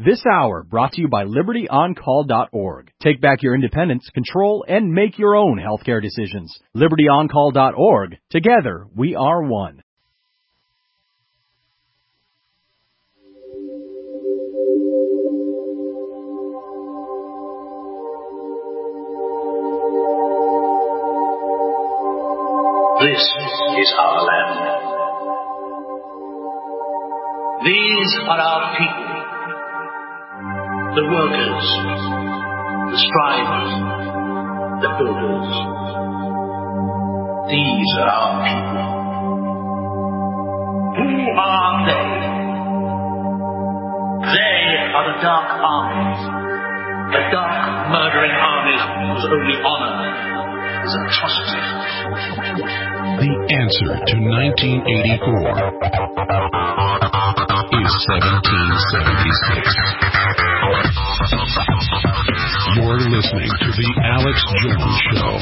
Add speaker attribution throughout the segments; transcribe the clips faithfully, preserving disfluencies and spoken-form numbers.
Speaker 1: This hour brought to you by Liberty On Call dot org. Take back your independence, control, and make your own healthcare decisions. Liberty On Call dot org. Together, we are one.
Speaker 2: This is our land. These are our people. The workers, the strivers, the builders. These are our people. Who are they? They are the dark armies, the dark murdering armies whose only honor is atrocity.
Speaker 3: The answer to nineteen eighty-four is seventeen seventy-six. You're listening to The Alex Jones Show.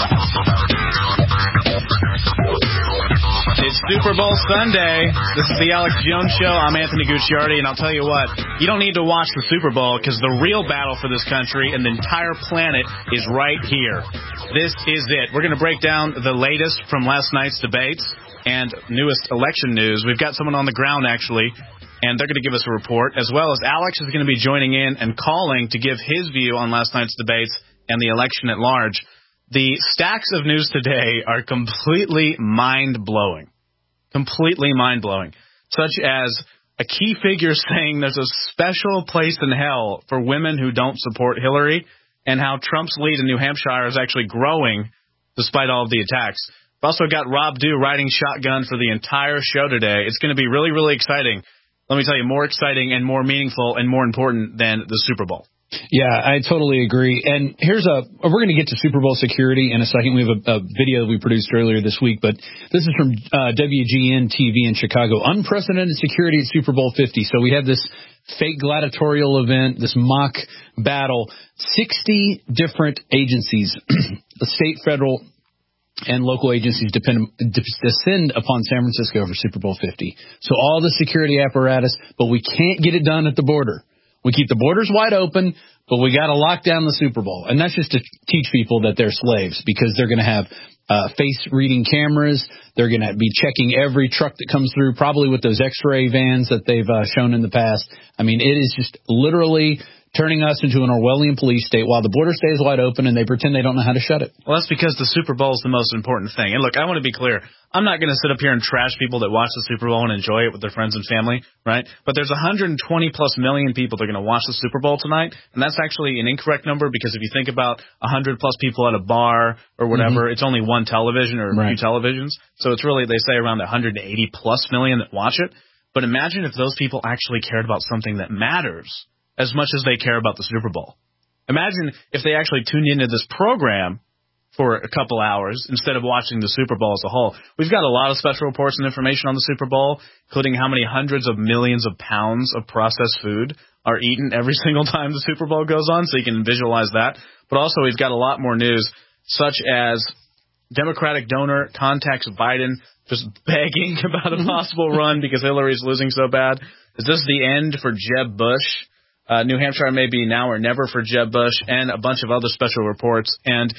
Speaker 4: It's Super Bowl Sunday. This is The Alex Jones Show. I'm Anthony Gucciardi, and I'll tell you what, you don't need to watch the Super Bowl because the real battle for this country and the entire planet is right here. This is it. We're going to break down the latest from last night's debates and newest election news. We've got someone on the ground, actually, and they're going to give us a report, as well as Alex is going to be joining in and calling to give his view on last night's debates and the election at large. The stacks of news today are completely mind-blowing. Completely mind-blowing. Such as a key figure saying there's a special place in hell for women who don't support Hillary, and how Trump's lead in New Hampshire is actually growing despite all of the attacks. We've also got Rob Dew riding shotgun for the entire show today. It's going to be really, really exciting. Let me tell you, more exciting and more meaningful and more important than the Super Bowl.
Speaker 5: Yeah, I totally agree. And here's a, we're going to get to Super Bowl security in a second. We have a, a video we produced earlier this week, but this is from uh, W G N T V in Chicago. Unprecedented security at Super Bowl fifty. So we have this fake gladiatorial event, this mock battle, sixty different agencies, the state, federal, and local agencies depend, descend upon San Francisco for Super Bowl fifty. So all the security apparatus, but we can't get it done at the border. We keep the borders wide open, but we got to lock down the Super Bowl. And that's just to teach people that they're slaves, because they're going to have uh, face-reading cameras. They're going to be checking every truck that comes through, probably with those X-ray vans that they've uh, shown in the past. I mean, it is just literally turning us into an Orwellian police state while the border stays wide open and they pretend they don't know how to shut it.
Speaker 4: Well, that's because the Super Bowl is the most important thing. And look, I want to be clear. I'm not going to sit up here and trash people that watch the Super Bowl and enjoy it with their friends and family, right? But there's one hundred twenty plus million people that are going to watch the Super Bowl tonight, and that's actually an incorrect number, because if you think about one hundred plus people at a bar or whatever, mm-hmm. it's only one television or
Speaker 5: right.
Speaker 4: a few televisions. So it's really, they say, around one hundred eighty plus million that watch it. But imagine if those people actually cared about something that matters as much as they care about the Super Bowl. Imagine if they actually tuned into this program for a couple hours instead of watching the Super Bowl as a whole. We've got a lot of special reports and information on the Super Bowl, including how many hundreds of millions of pounds of processed food are eaten every single time the Super Bowl goes on, so you can visualize that. But also we've got a lot more news, such as Democratic donor contacts Biden just begging about a possible run because Hillary's losing so bad. Is this the end for Jeb Bush? Uh, New Hampshire may be now or never for Jeb Bush, and a bunch of other special reports, and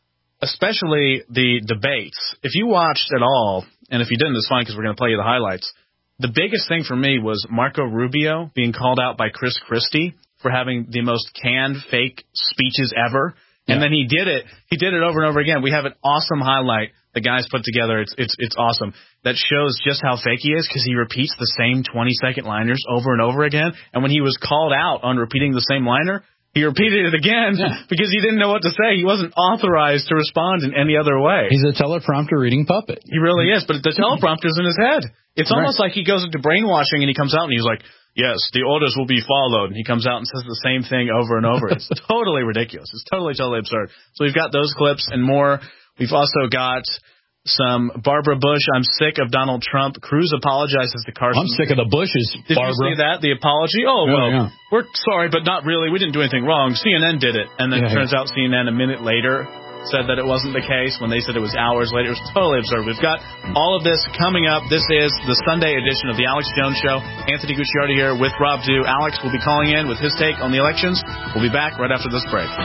Speaker 4: especially the debates. If you watched at all, and if you didn't, it's fine because we're going to play you the highlights. The biggest thing for me was Marco Rubio being called out by Chris Christie for having the most canned fake speeches ever. And yeah. then he did it. He did it over and over again. We have an awesome highlight the guys put together. It's it's it's awesome. That shows just how fake he is, because he repeats the same twenty-second liners over and over again. And when he was called out on repeating the same liner, he repeated it again yeah. because he didn't know what to say. He wasn't authorized to respond in any other way.
Speaker 5: He's a teleprompter reading puppet.
Speaker 4: He really is, but the teleprompter's in his head. It's right. almost like he goes into brainwashing and he comes out and he's like, yes, the orders will be followed. And he comes out and says the same thing over and over. It's totally ridiculous. It's totally, totally absurd. So we've got those clips and more. We've also got some Barbara Bush, I'm sick of Donald Trump. Cruz apologizes to Carson.
Speaker 5: I'm sick of the Bushes,
Speaker 4: Did
Speaker 5: Barbara.
Speaker 4: you see that? The apology? Oh,
Speaker 5: yeah,
Speaker 4: well,
Speaker 5: yeah.
Speaker 4: we're sorry, but not really. We didn't do anything wrong. C N N did it. And then
Speaker 5: yeah,
Speaker 4: it turns
Speaker 5: yeah.
Speaker 4: out C N N a minute later said that it wasn't the case when they said it was hours later. It was totally absurd. We've got all of this coming up. This is the Sunday edition of the Alex Jones Show. Anthony Gucciardi here with Rob Dew. Alex will be calling in with his take on the elections. We'll be back right after this break.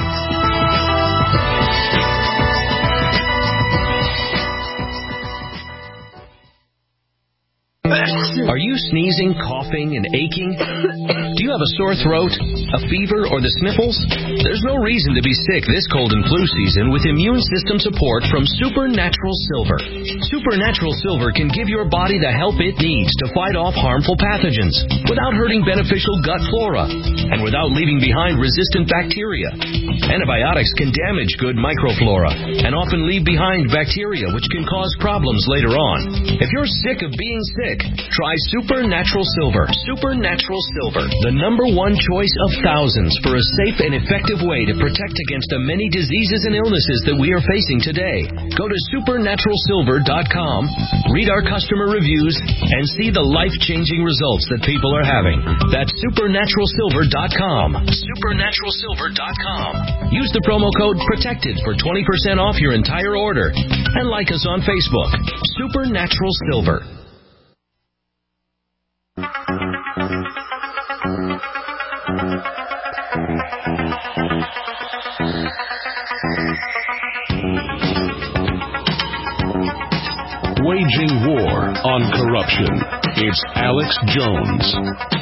Speaker 6: Are you sneezing, coughing, and aching? Do you have a sore throat, a fever, or the sniffles? There's no reason to be sick this cold and flu season with immune system support from Supernatural Silver. Supernatural Silver can give your body the help it needs to fight off harmful pathogens without hurting beneficial gut flora and without leaving behind resistant bacteria. Antibiotics can damage good microflora and often leave behind bacteria which can cause problems later on. If you're sick of being sick, try Supernatural Silver. Supernatural Silver, the number one choice of thousands for a safe and effective way to protect against the many diseases and illnesses that we are facing today. Go to supernatural silver dot com, read our customer reviews, and see the life-changing results that people are having. That's supernatural silver dot com. supernatural silver dot com. Use the promo code PROTECTED for twenty percent off your entire order. And like us on Facebook. Supernatural Silver.
Speaker 3: Waging war on corruption. It's Alex Jones.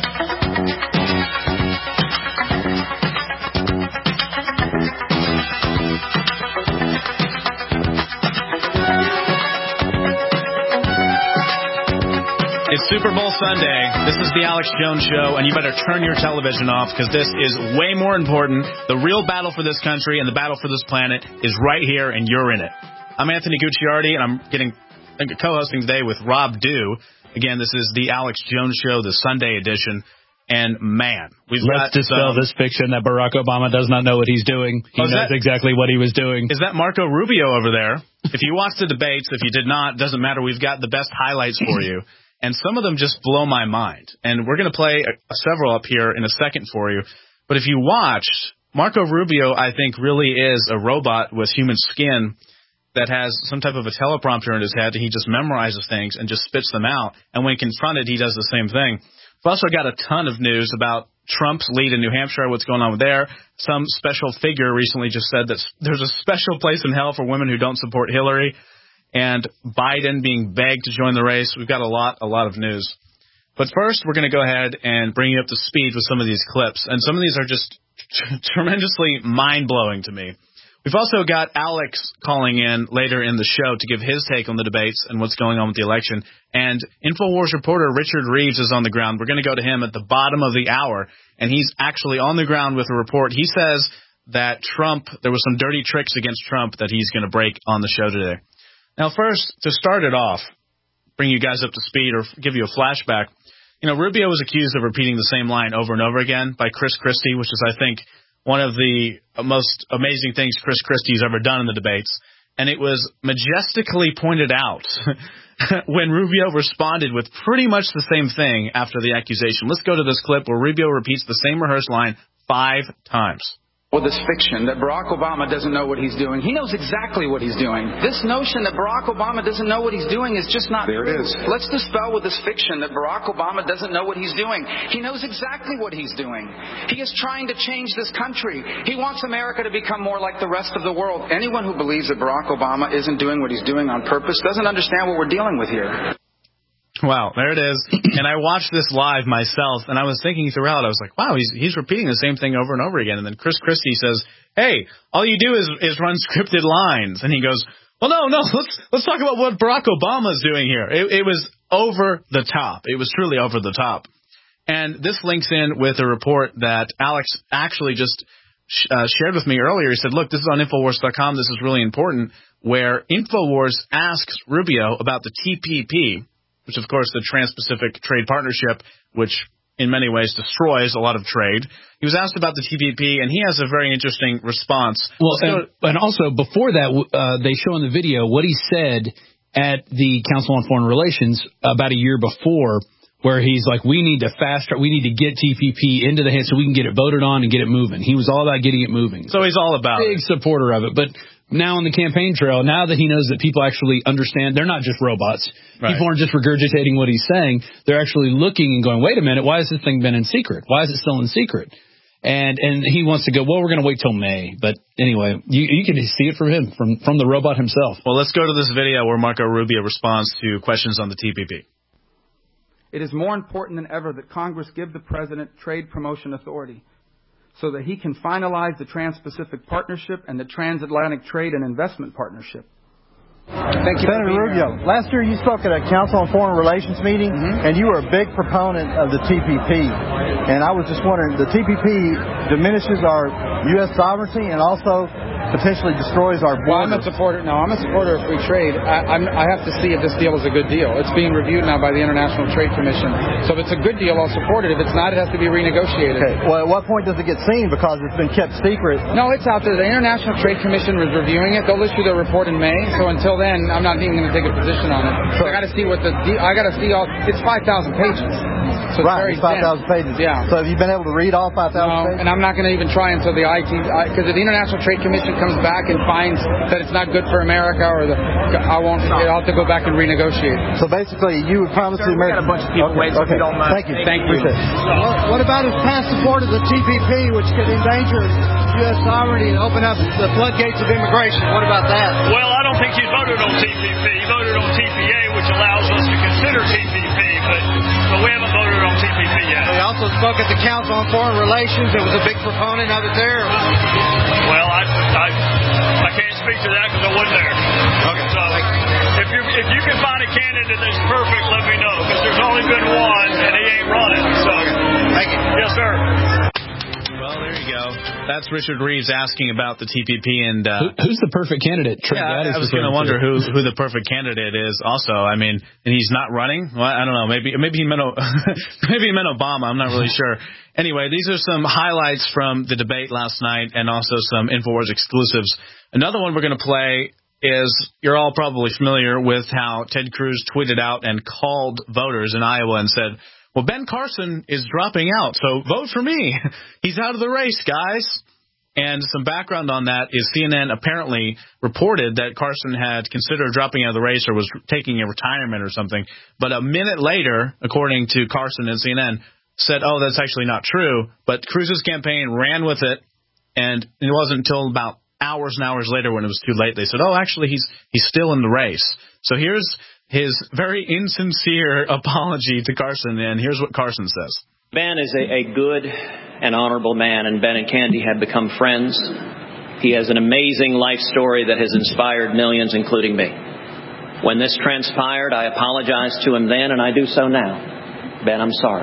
Speaker 4: It's Super Bowl Sunday. This is the Alex Jones Show, and you better turn your television off because this is way more important. The real battle for this country and the battle for this planet is right here, and you're in it. I'm Anthony Gucciardi, and I'm getting co-hosting today with Rob Dew. Again, this is the Alex Jones Show, the Sunday edition. And, man, we've
Speaker 5: Let's
Speaker 4: got
Speaker 5: dispel
Speaker 4: some,
Speaker 5: this fiction that Barack Obama does not know what he's doing. He
Speaker 4: oh,
Speaker 5: knows
Speaker 4: that,
Speaker 5: exactly what he was doing.
Speaker 4: Is that Marco Rubio over there? If you watched the debates, if you did not, doesn't matter. We've got the best highlights for you. And some of them just blow my mind. And we're going to play a, a several up here in a second for you. But if you watched, Marco Rubio, I think, really is a robot with human skin that has some type of a teleprompter in his head. He just memorizes things and just spits them out. And when confronted, he does the same thing. We've also got a ton of news about Trump's lead in New Hampshire, what's going on with there. Some special figure recently just said that there's a special place in hell for women who don't support Hillary. And Biden being begged to join the race. We've got a lot, a lot of news. But first, we're going to go ahead and bring you up to speed with some of these clips. And some of these are just t- tremendously mind-blowing to me. We've also got Alex calling in later in the show to give his take on the debates and what's going on with the election. And InfoWars reporter Richard Reeves is on the ground. We're going to go to him at the bottom of the hour. And he's actually on the ground with a report. He says that Trump, there was some dirty tricks against Trump that he's going to break on the show today. Now, first, to start it off, bring you guys up to speed or give you a flashback, you know, Rubio was accused of repeating the same line over and over again by Chris Christie, which is, I think, one of the most amazing things Chris Christie's ever done in the debates. And it was majestically pointed out when Rubio responded with pretty much the same thing after the accusation. Let's go to this clip where Rubio repeats the same rehearsed line five times.
Speaker 7: With this fiction that Barack Obama doesn't know what he's doing. He knows exactly what he's doing. This notion that Barack Obama doesn't know what he's doing is just not
Speaker 8: there
Speaker 7: true.
Speaker 8: It is.
Speaker 7: Let's dispel with this fiction that Barack Obama doesn't know what he's doing. He knows exactly what he's doing. He is trying to change this country. He wants America to become more like the rest of the world. Anyone who believes that Barack Obama isn't doing what he's doing on purpose doesn't understand what we're dealing with here.
Speaker 4: Wow, there it is. And I watched this live myself, and I was thinking throughout, I was like, wow, he's he's repeating the same thing over and over again. And then Chris Christie says, hey, all you do is, is run scripted lines. And he goes, well, no, no, let's let's talk about what Barack Obama's doing here. It, it was over the top. It was truly over the top. And this links in with a report that Alex actually just sh- uh, shared with me earlier. He said, look, this is on Infowars dot com. This is really important, where Infowars asks Rubio about the T P P, which, of course, the Trans-Pacific Trade Partnership, which in many ways destroys a lot of trade. He was asked about the T P P, and he has a very interesting response.
Speaker 5: Well, and, and also, before that, uh, they show in the video what he said at the Council on Foreign Relations about a year before, where he's like, we need to fast track, we need to get T P P into the hands so we can get it voted on and get it moving. He was all about getting it moving.
Speaker 4: So he's all about
Speaker 5: Big
Speaker 4: it.
Speaker 5: supporter of it. But now on the campaign trail, now that he knows that people actually understand, they're not just robots. Right. People aren't just regurgitating what he's saying. They're actually looking and going, wait a minute, why has this thing been in secret? Why is it still in secret? And and he wants to go, well, we're going to wait till May. But anyway, you, you can see it from him, from, from the robot himself.
Speaker 4: Well, let's go to this video where Marco Rubio responds to questions on the T P P.
Speaker 7: It is more important than ever that Congress give the President trade promotion authority so that he can finalize the Trans-Pacific Partnership and the Transatlantic Trade and Investment Partnership.
Speaker 8: Thank you, Senator Rubio. Here. Last year you spoke at a Council on Foreign Relations meeting, mm-hmm. and you were a big proponent of the T P P. And I was just wondering, the T P P diminishes our U S sovereignty and also potentially destroys our borders.
Speaker 7: Well, I'm a supporter. No, I'm a supporter of free trade. I, I'm, I have to see if this deal is a good deal. It's being reviewed now by the International Trade Commission. So if it's a good deal, I'll support it. If it's not, it has to be renegotiated.
Speaker 8: Okay. Well, at what point does it get seen? Because it's been kept secret.
Speaker 7: No, it's out there. The International Trade Commission was reviewing it. They'll issue their report in May. So until then, I'm not even going to take a position on it. So I got to see what the. De- I got to see all. It's five thousand pages. So it's
Speaker 8: right,
Speaker 7: very
Speaker 8: it's five thousand pages.
Speaker 7: Yeah.
Speaker 8: So have you been able to read all five thousand
Speaker 7: no,
Speaker 8: pages?
Speaker 7: And I'm not going to even try until the I T, because if the International Trade Commission comes back and finds that it's not good for America, or the, I won't. I'll have to go back and renegotiate.
Speaker 8: So basically, you would promise the American.
Speaker 7: We got a bunch of people
Speaker 8: okay,
Speaker 7: waiting, so
Speaker 8: okay.
Speaker 7: if you don't mind.
Speaker 8: Thank you.
Speaker 7: Thank you.
Speaker 8: Well, what about his past support of the T P P, which could endanger U S sovereignty and open up the floodgates of immigration? What about that?
Speaker 9: Well, I don't think he voted on T P P. He voted on T P A, which allows us to consider T P P, but, but we haven't voted on T P P yet.
Speaker 8: He also spoke at the Council on Foreign Relations. It was a big proponent of it there.
Speaker 9: Well, I I, I can't speak to that because I wasn't there.
Speaker 8: Okay.
Speaker 9: So if you if you can find a candidate that's perfect, let me know, because there's only been one and he ain't running. So
Speaker 8: thank you.
Speaker 9: Yes, sir.
Speaker 4: Well, there you go. That's Richard Reeves asking about the T P P and uh,
Speaker 5: Who, who's the perfect candidate? Trey
Speaker 4: yeah,
Speaker 5: Gowdy's
Speaker 4: I was going to wonder who who the perfect candidate is. Also, I mean, and he's not running. Well, I don't know. Maybe maybe he meant maybe he meant Obama. I'm not really sure. Anyway, these are some highlights from the debate last night, and also some InfoWars exclusives. Another one we're going to play is, you're all probably familiar with how Ted Cruz tweeted out and called voters in Iowa and said, well, Ben Carson is dropping out, so vote for me. He's out of the race, guys. And some background on that is C N N apparently reported that Carson had considered dropping out of the race or was taking a retirement or something. But a minute later, according to Carson and C N N, said, oh, that's actually not true. But Cruz's campaign ran with it, and it wasn't until about hours and hours later when it was too late. They said, oh, actually, he's he's still in the race. So here's his very insincere apology to Carson, and here's what Carson says.
Speaker 10: Ben is a, a good and honorable man, and Ben and Candy have become friends. He has an amazing life story that has inspired millions, including me. When this transpired, I apologized to him then, and I do so now. Ben, I'm sorry.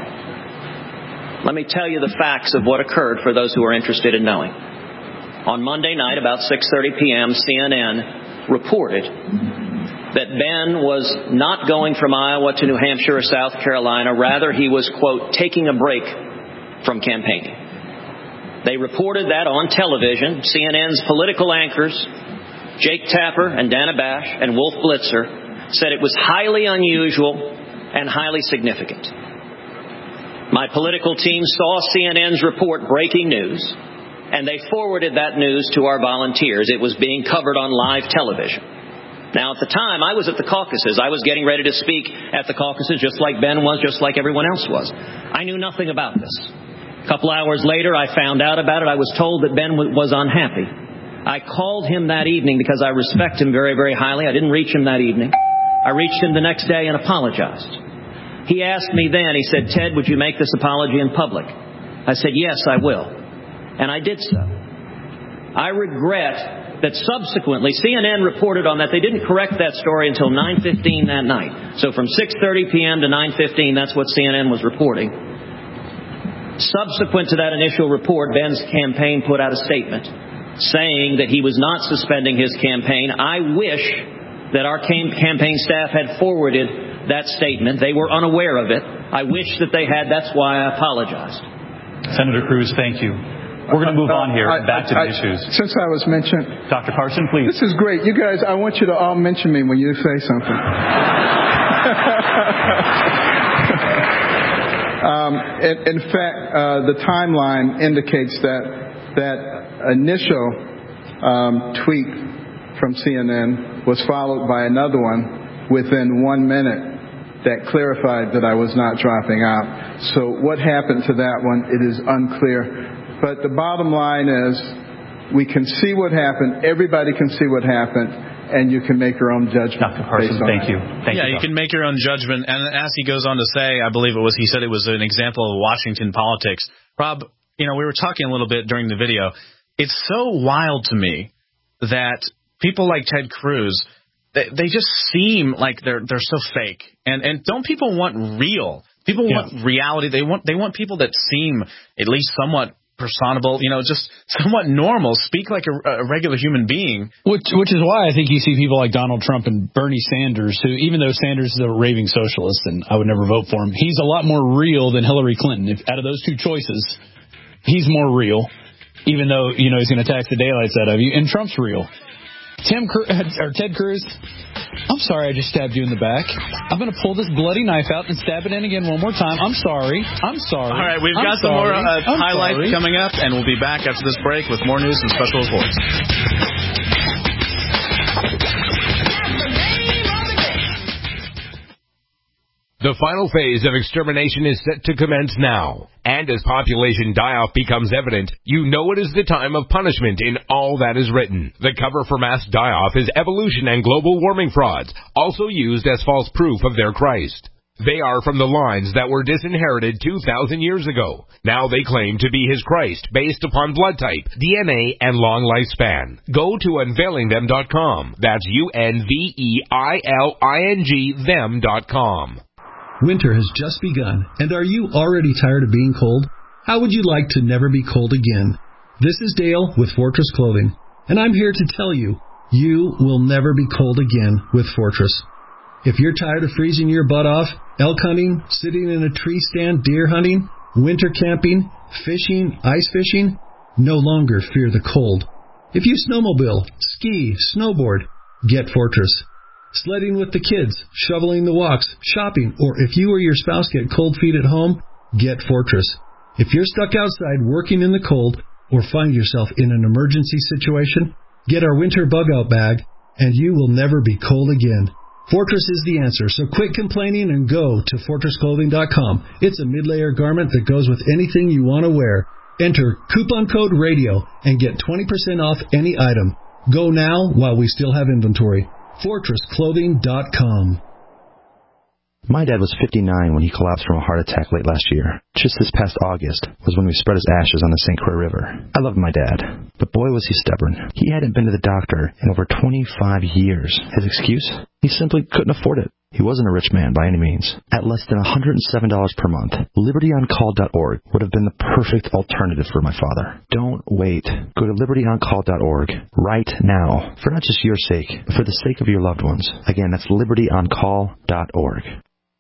Speaker 10: Let me tell you the facts of what occurred for those who are interested in knowing. On Monday night, about six thirty p.m., C N N reported that Ben was not going from Iowa to New Hampshire or South Carolina. Rather, he was, quote, taking a break from campaigning. They reported that on television. C N N's political anchors, Jake Tapper and Dana Bash and Wolf Blitzer, said it was highly unusual and highly significant. My political team saw C N N's report breaking news, and they forwarded that news to our volunteers. It was being covered on live television. Now, at the time, I was at the caucuses. I was getting ready to speak at the caucuses just like Ben was, just like everyone else was. I knew nothing about this. A couple hours later, I found out about it. I was told that Ben was unhappy. I called him that evening because I respect him very, very highly. I didn't reach him that evening. I reached him the next day and apologized. He asked me then, he said, Ted, would you make this apology in public? I said, yes, I will. And I did so. I regret that subsequently C N N reported on that. They didn't correct that story until nine fifteen that night. So from six thirty p.m. to nine fifteen, that's what C N N was reporting. Subsequent to that initial report, Ben's campaign put out a statement saying that he was not suspending his campaign. I wish that our campaign staff had forwarded that statement. They were unaware of it. I wish that they had. That's why I apologized.
Speaker 11: Senator Cruz, thank you. We're going to move on here,
Speaker 12: I,
Speaker 11: back to
Speaker 12: I,
Speaker 11: the issues.
Speaker 12: Since I was mentioned.
Speaker 11: Doctor Carson, please.
Speaker 12: This is great. You guys, I want you to all mention me when you say something. um, in, in fact, uh, the timeline indicates that that initial um, tweet from C N N was followed by another one within one minute that clarified that I was not dropping out. So what happened to that one, it is unclear. But the bottom line is we can see what happened. Everybody can see what happened, and you can make your own judgment.
Speaker 11: Doctor Carson, thank you. Thank
Speaker 4: yeah,
Speaker 11: you,
Speaker 4: you can make your own judgment. And as he goes on to say, I believe it was, he said it was an example of Washington politics. Rob, you know, we were talking a little bit during the video. It's so wild to me that people like Ted Cruz, they, they just seem like they're they're so fake. And and don't people want real? People
Speaker 5: Yeah.
Speaker 4: want reality. They want they want people that seem at least somewhat personable, you know, just somewhat normal, speak like a, a regular human being.
Speaker 5: Which, which is why I think you see people like Donald Trump and Bernie Sanders, who, even though Sanders is a raving socialist and I would never vote for him, he's a lot more real than Hillary Clinton. If out of those two choices, he's more real, even though, you know, he's going to tax the daylights out of you. And Trump's real. Tim Cru- or Ted Cruz, I'm sorry I just stabbed you in the back. I'm going to pull this bloody knife out and stab it in again one more time. I'm sorry. I'm sorry.
Speaker 4: All right, we've
Speaker 5: I'm
Speaker 4: got some more
Speaker 5: sorry.
Speaker 4: uh,
Speaker 5: I'm
Speaker 4: highlights
Speaker 5: sorry.
Speaker 4: coming up, and we'll be back after this break with more news and special reports.
Speaker 13: The final phase of extermination is set to commence now. And as population die-off becomes evident, you know it is the time of punishment in all that is written. The cover for mass die-off is evolution and global warming frauds, also used as false proof of their Christ. They are from the lines that were disinherited two thousand years ago. Now they claim to be his Christ based upon blood type, D N A, and long lifespan. Go to unveiling them dot com. That's U N V E I L I N G them dot com.
Speaker 14: Winter has just begun, and are you already tired of being cold? How would you like to never be cold again? This is Dale with Fortress Clothing, and I'm here to tell you, you will never be cold again with Fortress. If you're tired of freezing your butt off, elk hunting, sitting in a tree stand, deer hunting, winter camping, fishing, ice fishing, no longer fear the cold. If you snowmobile, ski, snowboard, get Fortress. Sledding with the kids, shoveling the walks, shopping, or if you or your spouse get cold feet at home, get Fortress. If you're stuck outside working in the cold or find yourself in an emergency situation, get our winter bug-out bag, and you will never be cold again. Fortress is the answer, so quit complaining and go to fortress clothing dot com. It's a mid-layer garment that goes with anything you want to wear. Enter coupon code RADIO and get twenty percent off any item. Go now while we still have inventory. fortress clothing dot com.
Speaker 15: My dad was fifty-nine when he collapsed from a heart attack late last year. Just this past August was when we spread his ashes on the Saint Croix River. I loved my dad, but boy was he stubborn. He hadn't been to the doctor in over twenty-five years. His excuse? He simply couldn't afford it. He wasn't a rich man by any means. At less than one hundred seven dollars per month, liberty on call dot org would have been the perfect alternative for my father. Don't wait. Go to liberty on call dot org right now, for not just your sake, but for the sake of your loved ones. Again, that's liberty on call dot org.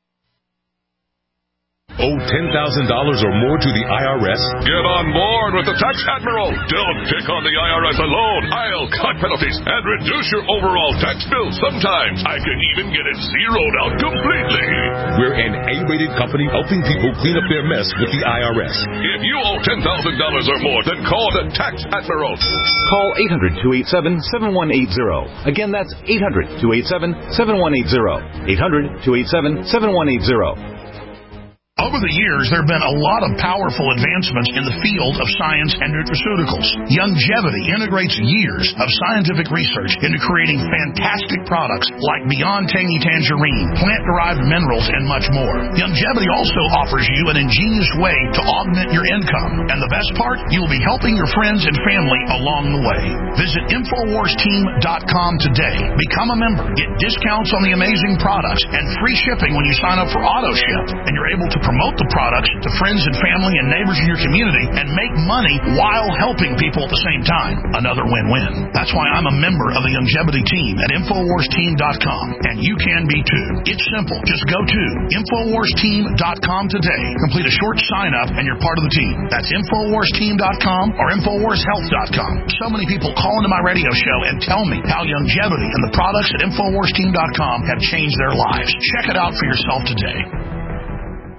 Speaker 3: Owe ten thousand dollars or more to the I R S?
Speaker 16: Get on board with the Tax Admiral. Don't pick on the I R S alone. I'll cut penalties and reduce your overall tax bill. Sometimes I can even get it zeroed out completely.
Speaker 3: We're an A-rated company helping people clean up their mess with the I R S.
Speaker 16: If you owe ten thousand dollars or more, then call the Tax Admiral.
Speaker 1: Call eight hundred, two eight seven, seven one eight zero. Again, that's eight hundred, two eight seven, seven one eight zero. eight hundred, two eight seven, seven one eight zero.
Speaker 17: Over the years, there have been a lot of powerful advancements in the field of science and nutraceuticals. Youngevity integrates years of scientific research into creating fantastic products like Beyond Tangy Tangerine, plant-derived minerals, and much more. Youngevity also offers you an ingenious way to augment your income. And the best part, you will be helping your friends and family along the way. Visit infowars team dot com today. Become a member, get discounts on the amazing products, and free shipping when you sign up for AutoShip. And you're able to promote the products to friends and family and neighbors in your community and make money while helping people at the same time. Another win-win. That's why I'm a member of the Youngevity team at infowars team dot com, and you can be too. It's simple. Just go to infowars team dot com today. Complete a short sign-up and you're part of the team. That's infowars team dot com or infowars health dot com. So many people call into my radio show and tell me how Youngevity and the products at infowars team dot com have changed their lives. Check it out for yourself today.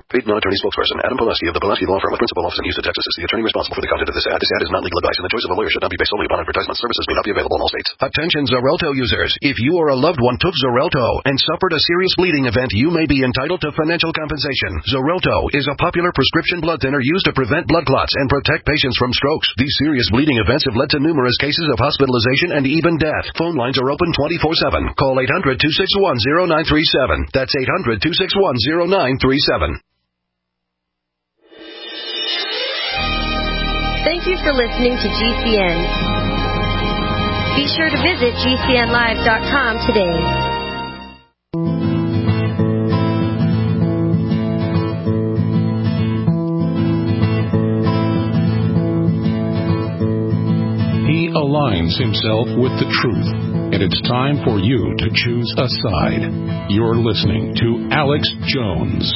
Speaker 18: Paid non-attorney spokesperson Adam Pulaski of the Pulaski Law Firm, a principal office in Houston, Texas, is the attorney responsible for the content of this ad. This ad is not legal advice, and the choice of a lawyer should not be based solely upon advertisement. Services may not be available in all states. Attention Xarelto users. If you or a loved one took Xarelto and suffered a serious bleeding event, you may be entitled to financial compensation. Xarelto is a popular prescription blood thinner used to prevent blood clots and protect patients from strokes. These serious bleeding events have led to numerous cases of hospitalization and even death. Phone lines are open twenty-four seven. Call eight hundred, two six one, zero nine three seven. That's eight hundred, two six one, zero nine three seven.
Speaker 19: Thank you for listening to G C N. Be sure to visit G C N live dot com today.
Speaker 20: He aligns himself with the truth, and it's time for you to choose a side. You're listening to Alex Jones.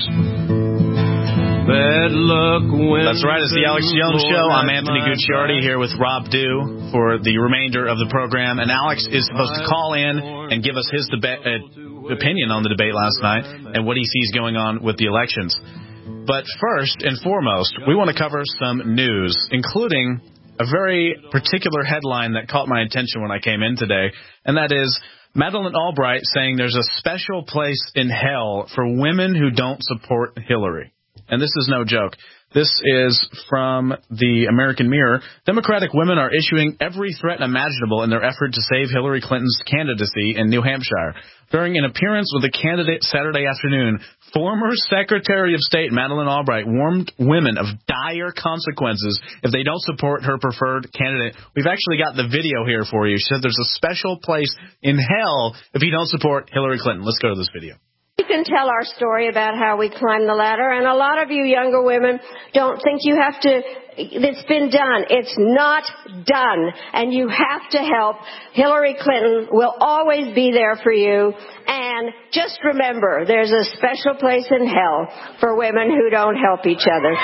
Speaker 4: Bad luck when That's right, it's the Alex Jones Show. I'm Anthony Gucciardi here with Rob Dew for the remainder of the program. And Alex is supposed to call in and give us his deba- uh, opinion on the debate last night and what he sees going on with the elections. But first and foremost, we want to cover some news, including a very particular headline that caught my attention when I came in today, and that is Madeleine Albright saying there's a special place in hell for women who don't support Hillary. And this is no joke. This is from the American Mirror. Democratic women are issuing every threat imaginable in their effort to save Hillary Clinton's candidacy in New Hampshire. During an appearance with a candidate Saturday afternoon, former Secretary of State Madeleine Albright warned women of dire consequences if they don't support her preferred candidate. We've actually got the video here for you. She said there's a special place in hell if you don't support Hillary Clinton. Let's go to this video.
Speaker 21: You can tell our story about how we climbed the ladder, and a lot of you younger women don't think you have to, it's been done. It's not done, and you have to help. Hillary Clinton will always be there for you, and just remember, there's a special place in hell for women who don't help each other.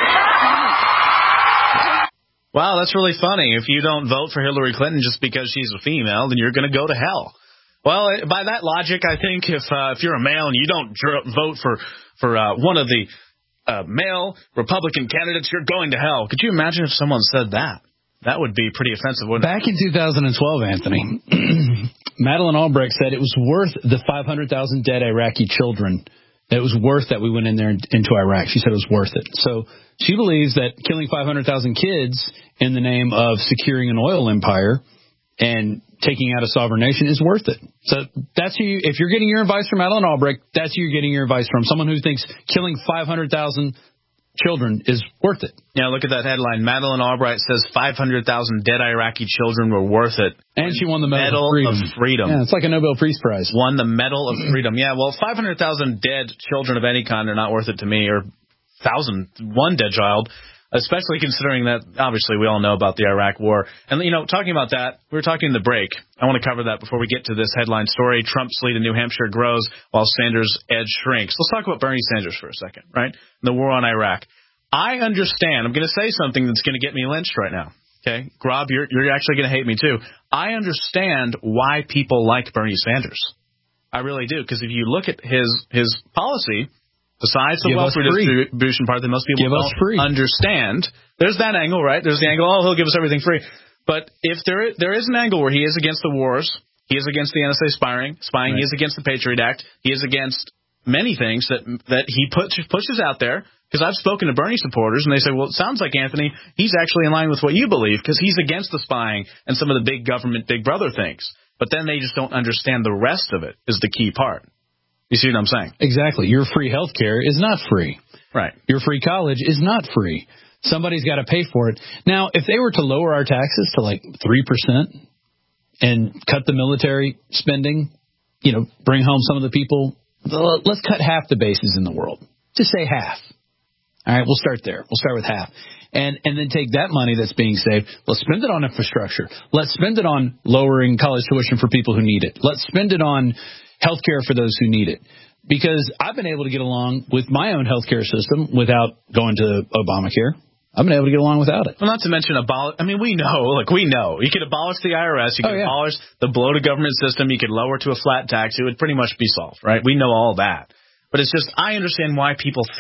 Speaker 4: Wow, that's really funny. If you don't vote for Hillary Clinton just because she's a female, then you're going to go to hell. Well, by that logic, I think if uh, if you're a male and you don't dr- vote for for uh, one of the uh, male Republican candidates, you're going to hell. Could you imagine if someone said that? That would be pretty offensive, wouldn't it?
Speaker 5: Back in two thousand twelve, Anthony, Madeleine Albright said it was worth the five hundred thousand dead Iraqi children. It was worth that we went in there into Iraq. She said it was worth it. So she believes that killing five hundred thousand kids in the name of securing an oil empire and taking out a sovereign nation is worth it. So that's who you, if you're getting your advice from Madeleine Albright, that's who you're getting your advice from. Someone who thinks killing five hundred thousand children is worth it.
Speaker 4: Yeah, look at that headline. Madeleine Albright says five hundred thousand dead Iraqi children were worth it.
Speaker 5: And she won the Medal,
Speaker 4: Medal
Speaker 5: of, Freedom.
Speaker 4: of Freedom.
Speaker 5: Yeah, it's like a Nobel Peace Prize.
Speaker 4: Won the Medal of Freedom. Yeah, well, five hundred thousand dead children of any kind are not worth it to me, or one thousand one dead child. Especially considering that, obviously, we all know about the Iraq War. And, you know, talking about that, we were talking in the break. I want to cover that before we get to this headline story. Trump's lead in New Hampshire grows while Sanders' edge shrinks. Let's talk about Bernie Sanders for a second, right? The war on Iraq. I understand. I'm going to say something that's going to get me lynched right now. Okay? Grob, you're, you're actually going to hate me, too. I understand why people like Bernie Sanders. I really do. Because if you look at his his policy, besides the wealth redistribution part that most people don't understand, there's that angle, right? There's the angle, oh, he'll give us everything free. But if there there is an angle where he is against the wars, he is against the N S A spying, spying, right. He is against the Patriot Act, he is against many things that that he puts pushes out there. Because I've spoken to Bernie supporters, and they say, well, it sounds like, Anthony, he's actually in line with what you believe, because he's against the spying and some of the big government, big brother things. But then they just don't understand the rest of it is the key part. You see what I'm saying?
Speaker 5: Exactly. Your free health care is not free.
Speaker 4: Right.
Speaker 5: Your free college is not free. Somebody's got to pay for it. Now, if they were to lower our taxes to like three percent and cut the military spending, you know, bring home some of the people, let's cut half the bases in the world. Just say half. All right, we'll start there. We'll start with half. And and then take that money that's being saved. Let's spend it on infrastructure. Let's spend it on lowering college tuition for people who need it. Let's spend it on health care for those who need it. Because I've been able to get along with my own health care system without going to Obamacare. I've been able to get along without it.
Speaker 4: Well, not to mention abolish. I mean, we know, like we know, you could abolish the I R S, you could oh, yeah. abolish the bloated government system, you could lower to a flat tax. It would pretty much be solved, right? We know all that. But it's just, I understand why people think,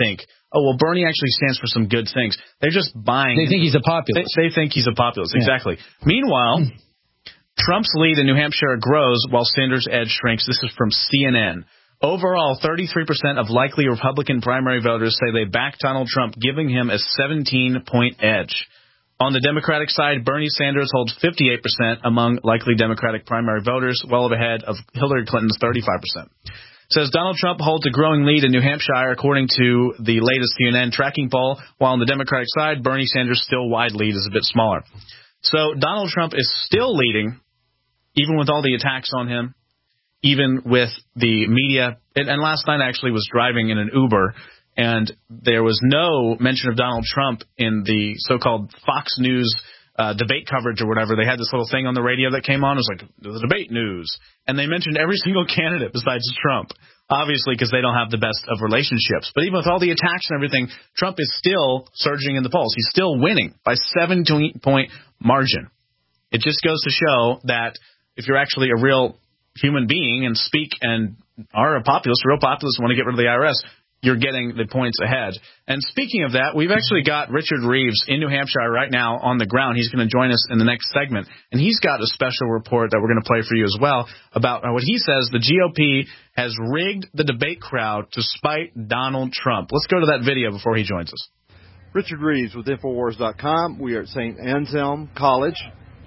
Speaker 4: oh, well, Bernie actually stands for some good things. They're just buying.
Speaker 5: They think he's a populist.
Speaker 4: They, they think he's a populist,
Speaker 5: yeah.
Speaker 4: exactly. Meanwhile, Trump's lead in New Hampshire grows while Sanders' edge shrinks. This is from C N N. Overall, thirty-three percent of likely Republican primary voters say they back Donald Trump, giving him a seventeen-point edge. On the Democratic side, Bernie Sanders holds fifty-eight percent among likely Democratic primary voters, well ahead of Hillary Clinton's thirty-five percent. Says Donald Trump holds a growing lead in New Hampshire, according to the latest C N N tracking poll, while on the Democratic side, Bernie Sanders' still wide lead is a bit smaller. So Donald Trump is still leading, even with all the attacks on him, even with the media. And, and last night I actually was driving in an Uber, and there was no mention of Donald Trump in the so-called Fox News uh, debate coverage or whatever. They had this little thing on the radio that came on. It was like, the debate news. And they mentioned every single candidate besides Trump, obviously because they don't have the best of relationships. But even with all the attacks and everything, Trump is still surging in the polls. He's still winning by seven-point margin. It just goes to show that if you're actually a real human being and speak and are a populist, real populist, want to get rid of the I R S, you're getting the points ahead. And speaking of that, we've actually got Richard Reeves in New Hampshire right now on the ground. He's going to join us in the next segment. And he's got a special report that we're going to play for you as well about what he says the G O P has rigged the debate crowd to spite Donald Trump. Let's go to that video before he joins us.
Speaker 8: Richard Reeves with Infowars dot com. We are at Saint Anselm College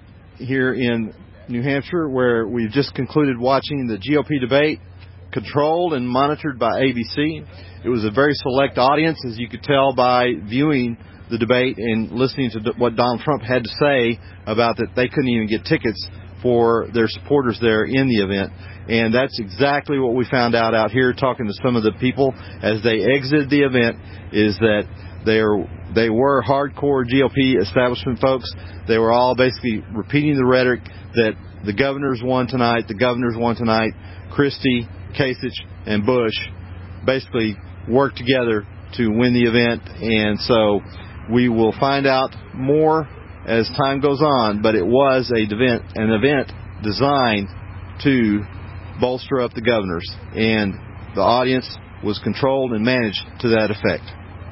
Speaker 8: here in New Hampshire, where we've just concluded watching the G O P debate, controlled and monitored by A B C. It was a very select audience, as you could tell by viewing the debate and listening to what Donald Trump had to say about that they couldn't even get tickets for their supporters there in the event. And that's exactly what we found out out here talking to some of the people as they exited the event, is that they are they were hardcore G O P establishment folks. They were all basically repeating the rhetoric that the governors won tonight, the governors won tonight, Christie, Kasich, and Bush basically worked together to win the event. And so we will find out more as time goes on, but it was a event, an event designed to bolster up the governors, and the audience was controlled and managed to that effect.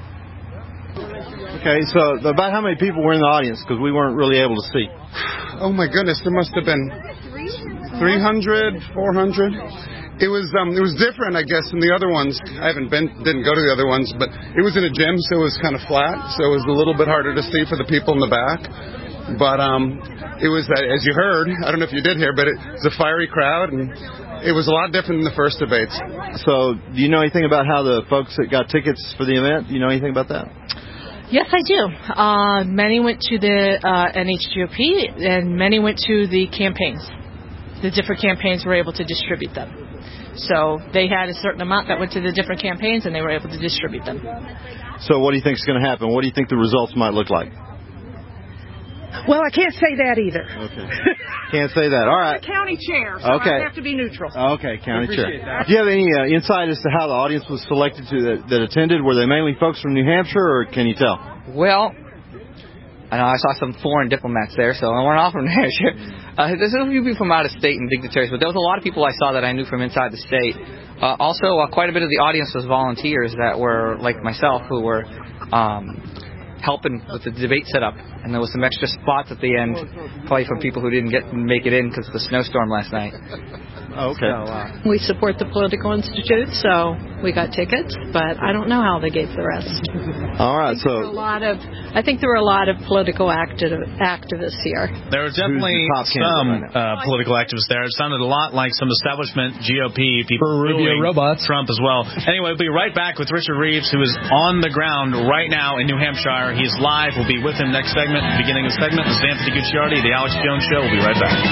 Speaker 8: Okay, so about how many people were in the audience, because we weren't really able to see?
Speaker 2: Oh my goodness, there must have been three hundred, four hundred. It was um, it was different, I guess, than the other ones. I haven't been, didn't go to the other ones, but it was in a gym, so it was kind of flat, so it was a little bit harder to see for the people in the back. But um, it was, as you heard, I don't know if you did hear, but it was a fiery crowd, and it was a lot different than the first debates.
Speaker 8: So, do you know anything about how the folks that got tickets for the event, do you know anything about that?
Speaker 22: Yes, I do. Uh, many went to the uh, N H G O P, and many went to the campaigns. The different campaigns were able to distribute them. So they had a certain amount that went to the different campaigns, and they were able to distribute them.
Speaker 8: So what do you think is going to happen? What do you think the results might look like?
Speaker 23: Well, I can't say that either.
Speaker 8: Okay. Can't say that. All right.
Speaker 23: I'm the county chair, so
Speaker 8: okay.
Speaker 23: I have to be neutral.
Speaker 8: Okay, county chair. That. Do you have any uh, insight as to how the audience was selected to that, that attended? Were they mainly folks from New Hampshire, or can you tell?
Speaker 24: Well, I know I saw some foreign diplomats there, so I weren't all from New Hampshire. Uh, there's a few people from out of state and dignitaries, but there was a lot of people I saw that I knew from inside the state. Uh, also, uh, quite a bit of the audience was volunteers that were, like myself, who were um, helping with the debate setup. And there was some extra spots at the end, probably for people who didn't get make it in because of the snowstorm last night.
Speaker 8: Oh, okay.
Speaker 22: So, uh, we support the Political Institute, so we got tickets, but I don't know how they gave the rest.
Speaker 8: All right, so
Speaker 22: a lot of, I think there were a lot of political activ- activists here.
Speaker 4: There were definitely the some right uh, political activists there. It sounded a lot like some establishment G O P people
Speaker 5: Rubio robots.
Speaker 4: Trump as well. Anyway, we'll be right back with Richard Reeves, who is on the ground right now in New Hampshire. He is live. We'll be with him next segment, beginning of the segment. This is Anthony Gucciardi, The Alex Jones Show. We'll be right back.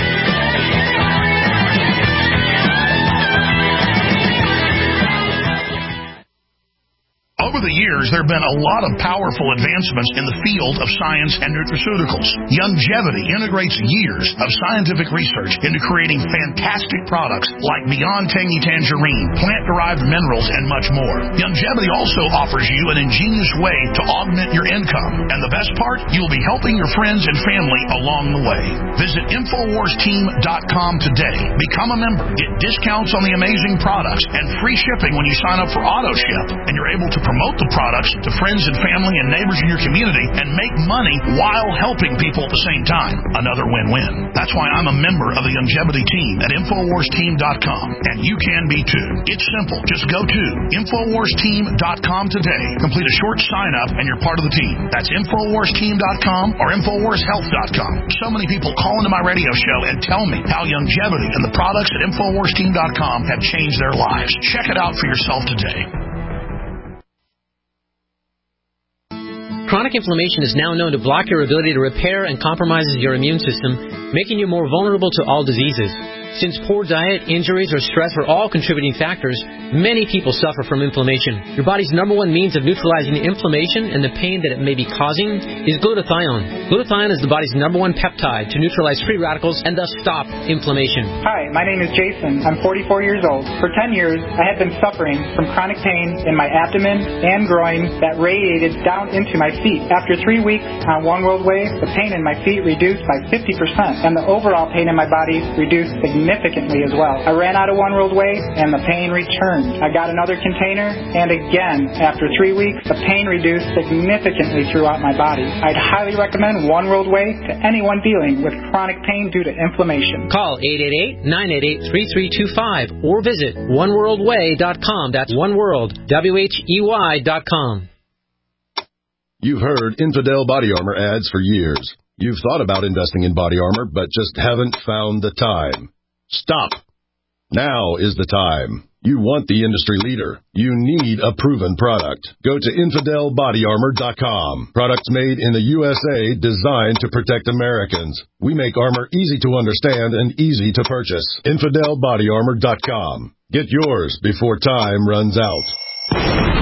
Speaker 17: Over the years, there have been a lot of powerful advancements in the field of science and nutraceuticals. Youngevity integrates years of scientific research into creating fantastic products like Beyond Tangy Tangerine, plant-derived minerals, and much more. Youngevity also offers you an ingenious way to augment your income. And the best part, you'll be helping your friends and family along the way. Visit Infowars Team dot com today. Become a member. Get discounts on the amazing products and free shipping when you sign up for AutoShip. And you're able to promote promote the products to friends and family and neighbors in your community, and make money while helping people at the same time. Another win-win. That's why I'm a member of the Longevity team at Infowars Team dot com, and you can be too. It's simple. Just go to Infowars Team dot com today. Complete a short sign-up, and you're part of the team. That's Infowars Team dot com or Infowars Health dot com. So many people call into my radio show and tell me how longevity and the products at Infowars Team dot com have changed their lives. Check it out for yourself today.
Speaker 6: Chronic inflammation is now known to block your ability to repair and compromises your immune system, making you more vulnerable to all diseases. Since poor diet, injuries, or stress are all contributing factors, many people suffer from inflammation. Your body's number one means of neutralizing the inflammation and the pain that it may be causing is glutathione. Glutathione is the body's number one peptide to neutralize free radicals and thus stop inflammation.
Speaker 7: Hi, my name is Jason. I'm forty-four years old. For ten years, I had been suffering from chronic pain in my abdomen and groin that radiated down into my feet. After three weeks on One World Way, the pain in my feet reduced by fifty percent, and the overall pain in my body reduced significantly as well. I ran out of One World Way, and the pain returned. I got another container, and again, after three weeks, the pain reduced significantly throughout my body. I'd highly recommend One World Way to anyone dealing with chronic pain due to inflammation.
Speaker 6: Call eight eight eight, nine eight eight, three three two five or visit one world way dot com. That's One World, W H E Y dot com.
Speaker 9: You've heard Infidel Body Armor ads for years. You've thought about investing in body armor, but just haven't found the time. Stop. Now is the time. You want the industry leader. You need a proven product. Go to Infidel Body Armor dot com. Products made in the U S A designed to protect Americans. We make armor easy to understand and easy to purchase. Infidel Body Armor dot com. Get yours before time runs out.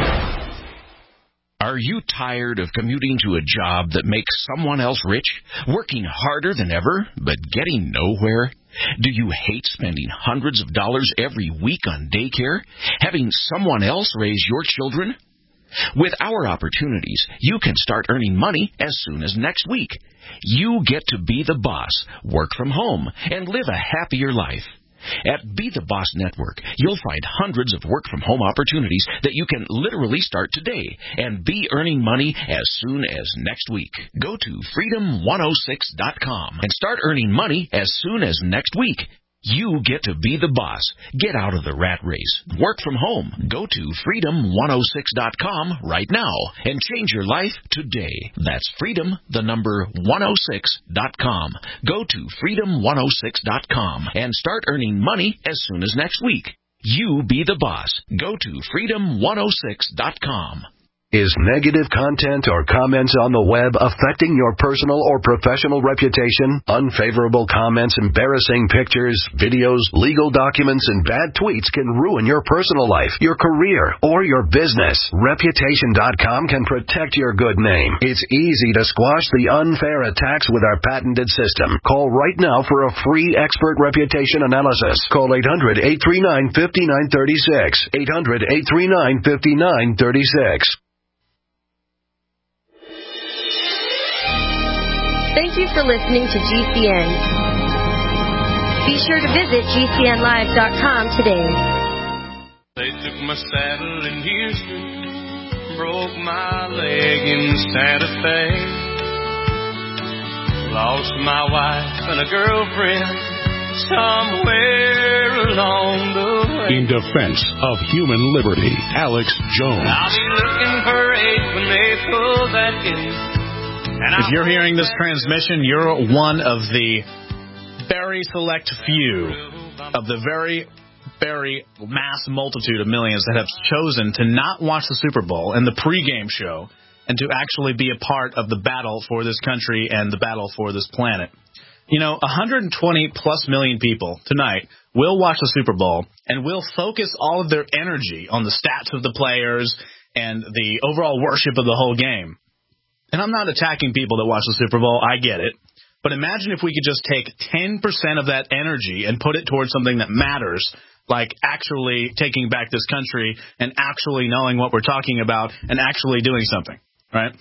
Speaker 10: Are you tired of commuting to a job that makes someone else rich, working harder than ever, but getting nowhere? Do you hate spending hundreds of dollars every week on daycare, having someone else raise your children? With our opportunities, you can start earning money as soon as next week. You get to be the boss, work from home, and live a happier life. At Be the Boss Network, you'll find hundreds of work-from-home opportunities that you can literally start today and be earning money as soon as next week. Go to freedom one oh six dot com and start earning money as soon as next week. You get to be the boss. Get out of the rat race. Work from home. Go to freedom one oh six dot com right now and change your life today. That's freedom, the number one oh six dot com. Go to freedom one oh six dot com and start earning money as soon as next week. You be the boss. Go to freedom one oh six dot com.
Speaker 18: Is negative content or comments on the web affecting your personal or professional reputation? Unfavorable comments, embarrassing pictures, videos, legal documents, and bad tweets can ruin your personal life, your career, or your business. Reputation dot com can protect your good name. It's easy to squash the unfair attacks with our patented system. Call right now for a free expert reputation analysis. Call eight hundred, eight three nine, five nine three six. eight hundred, eight three nine, five nine three six.
Speaker 19: Thank you for listening to G C N. Be sure to visit G C N live dot com today.
Speaker 25: They took my saddle in Houston, broke my leg in Santa Fe, lost my wife and a girlfriend somewhere along the way.
Speaker 20: In defense of human liberty, Alex Jones.
Speaker 25: I'll be looking for eight when they pull that gate.
Speaker 4: If you're hearing this transmission, you're one of the very select few of the very, very mass multitude of millions that have chosen to not watch the Super Bowl and the pregame show and to actually be a part of the battle for this country and the battle for this planet. You know, one hundred twenty plus million people tonight will watch the Super Bowl and will focus all of their energy on the stats of the players and the overall worship of the whole game. And I'm not attacking people that watch the Super Bowl. I get it. But imagine if we could just take ten percent of that energy and put it towards something that matters, like actually taking back this country and actually knowing what we're talking about and actually doing something, right?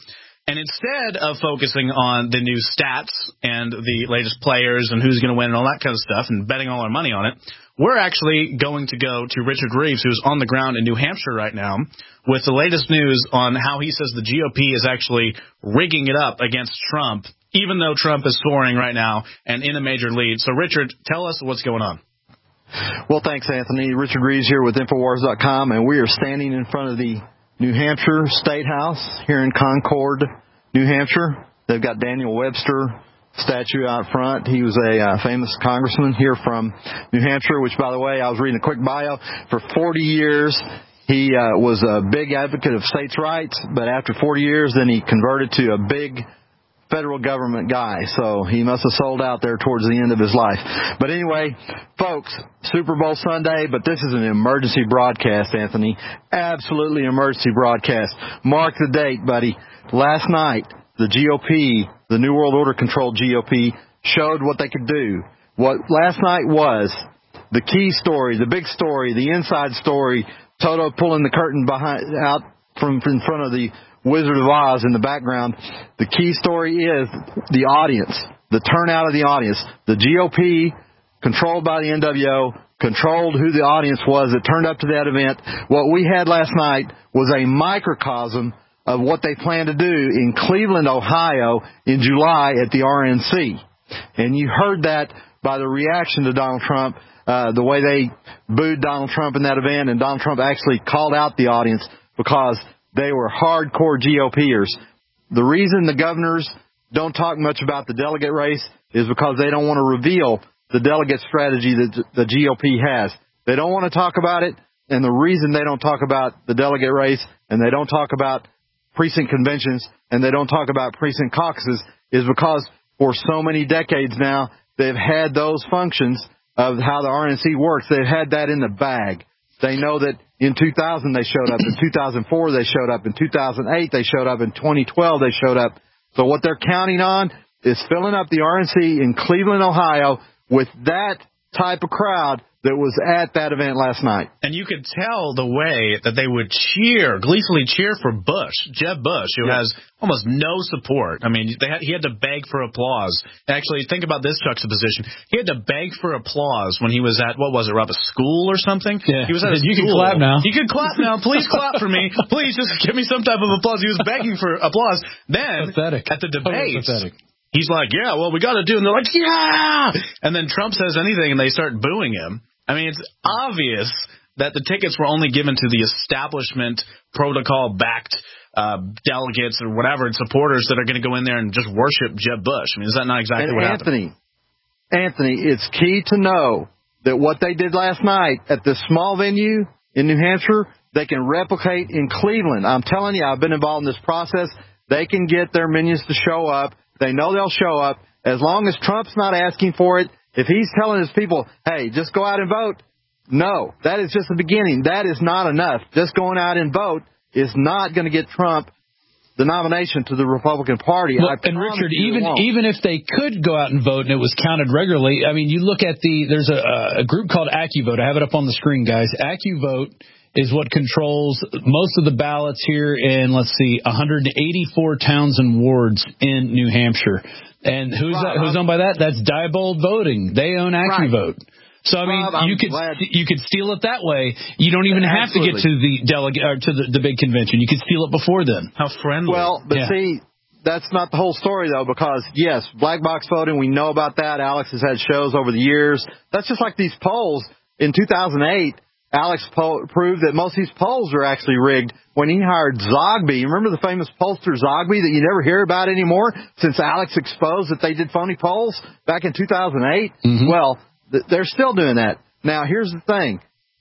Speaker 4: And instead of focusing on the new stats and the latest players and who's going to win and all that kind of stuff and betting all our money on it, we're actually going to go to Richard Reeves, who's on the ground in New Hampshire right now, with the latest news on how he says the G O P is actually rigging it up against Trump, even though Trump is soaring right now and in a major lead. So, Richard, tell us what's going on.
Speaker 8: Well, thanks, Anthony. Richard Reeves here with Infowars dot com, and we are standing in front of the New Hampshire State House here in Concord, New Hampshire. They've got Daniel Webster statue out front. He was a uh, famous congressman here from New Hampshire, which, by the way, I was reading a quick bio. For forty years, he uh, was a big advocate of states' rights, but after forty years, then he converted to a big federal government guy, so he must have sold out there towards the end of his life. But anyway, folks, Super Bowl Sunday, but this is an emergency broadcast, Anthony. Absolutely emergency broadcast. Mark the date, buddy. Last night, the G O P, the New World Order-controlled G O P, showed what they could do. What last night was the key story, the big story, the inside story, Toto pulling the curtain behind out from in front of the Wizard of Oz in the background. The key story is the audience, the turnout of the audience. The G O P, controlled by the N W O, controlled who the audience was that turned up to that event. What we had last night was a microcosm of what they plan to do in Cleveland, Ohio in July at the R N C. And you heard that by the reaction to Donald Trump, uh, the way they booed Donald Trump in that event, and Donald Trump actually called out the audience because they were hardcore GOPers. The reason the governors don't talk much about the delegate race is because they don't want to reveal the delegate strategy that the G O P has. They don't want to talk about it, and the reason they don't talk about the delegate race and they don't talk about precinct conventions and they don't talk about precinct caucuses is because for so many decades now, they've had those functions of how the R N C works. They've had that in the bag. They know that in two thousand they showed up, in two thousand four they showed up, in two thousand eight they showed up, in twenty twelve they showed up. So what they're counting on is filling up the R N C in Cleveland, Ohio with that type of crowd that was at that event last night.
Speaker 4: And you could tell the way that they would cheer, gleefully cheer for Bush, Jeb Bush, who yeah. has almost no support. I mean, they had, he had to beg for applause. Actually, think about this juxtaposition. He had to beg for applause when he was at, what was it, Rob, a school or something?
Speaker 5: Yeah.
Speaker 4: He was at a
Speaker 5: you
Speaker 4: school.
Speaker 5: can clap now.
Speaker 4: You can clap now. Please clap for me. Please just give me some type of applause. He was begging for applause. Then,
Speaker 5: pathetic.
Speaker 4: at the debates,
Speaker 5: totally
Speaker 4: he's like, yeah, well, we got to do it. And they're like, yeah! And then Trump says anything, and they start booing him. I mean, it's obvious that the tickets were only given to the establishment protocol-backed uh, delegates or whatever, and supporters that are going to go in there and just worship Jeb Bush. I mean, is that not exactly
Speaker 8: and
Speaker 4: what
Speaker 8: Anthony,
Speaker 4: happened?
Speaker 8: Anthony, it's key to know that what they did last night at this small venue in New Hampshire, they can replicate in Cleveland. I'm telling you, I've been involved in this process. They can get their minions to show up. They know they'll show up. As long as Trump's not asking for it, if he's telling his people, hey, just go out and vote, no, that is just the beginning. That is not enough. Just going out and vote is not going to get Trump the nomination to the Republican Party.
Speaker 5: Well,
Speaker 8: I
Speaker 5: and Richard, even
Speaker 8: won't.
Speaker 5: even if they could go out and vote and it was counted regularly, I mean, you look at the, there's a, a group called AccuVote. I have it up on the screen, guys. AccuVote is what controls most of the ballots here in, let's see, one hundred eighty-four towns and wards in New Hampshire. And who's
Speaker 8: Rob,
Speaker 5: that, who's owned by that? That's Diebold Voting. They own AccuVote. Right. So I mean, Rob, you could glad. you could steal it that way. You don't even have Absolutely. to get to the delegate or to the, the big convention. You could steal it before then.
Speaker 4: How friendly.
Speaker 8: Well, but
Speaker 5: yeah.
Speaker 8: see, that's not the whole story though, because yes, black box voting, we know about that. Alex has had shows over the years. That's just like these polls in two thousand eight. Alex po- proved that most of these polls are actually rigged when he hired Zogby. Remember the famous pollster Zogby that you never hear about anymore since Alex exposed that they did phony polls back in two thousand eight?
Speaker 5: Mm-hmm.
Speaker 8: Well, th- they're still doing that. Now, here's the thing.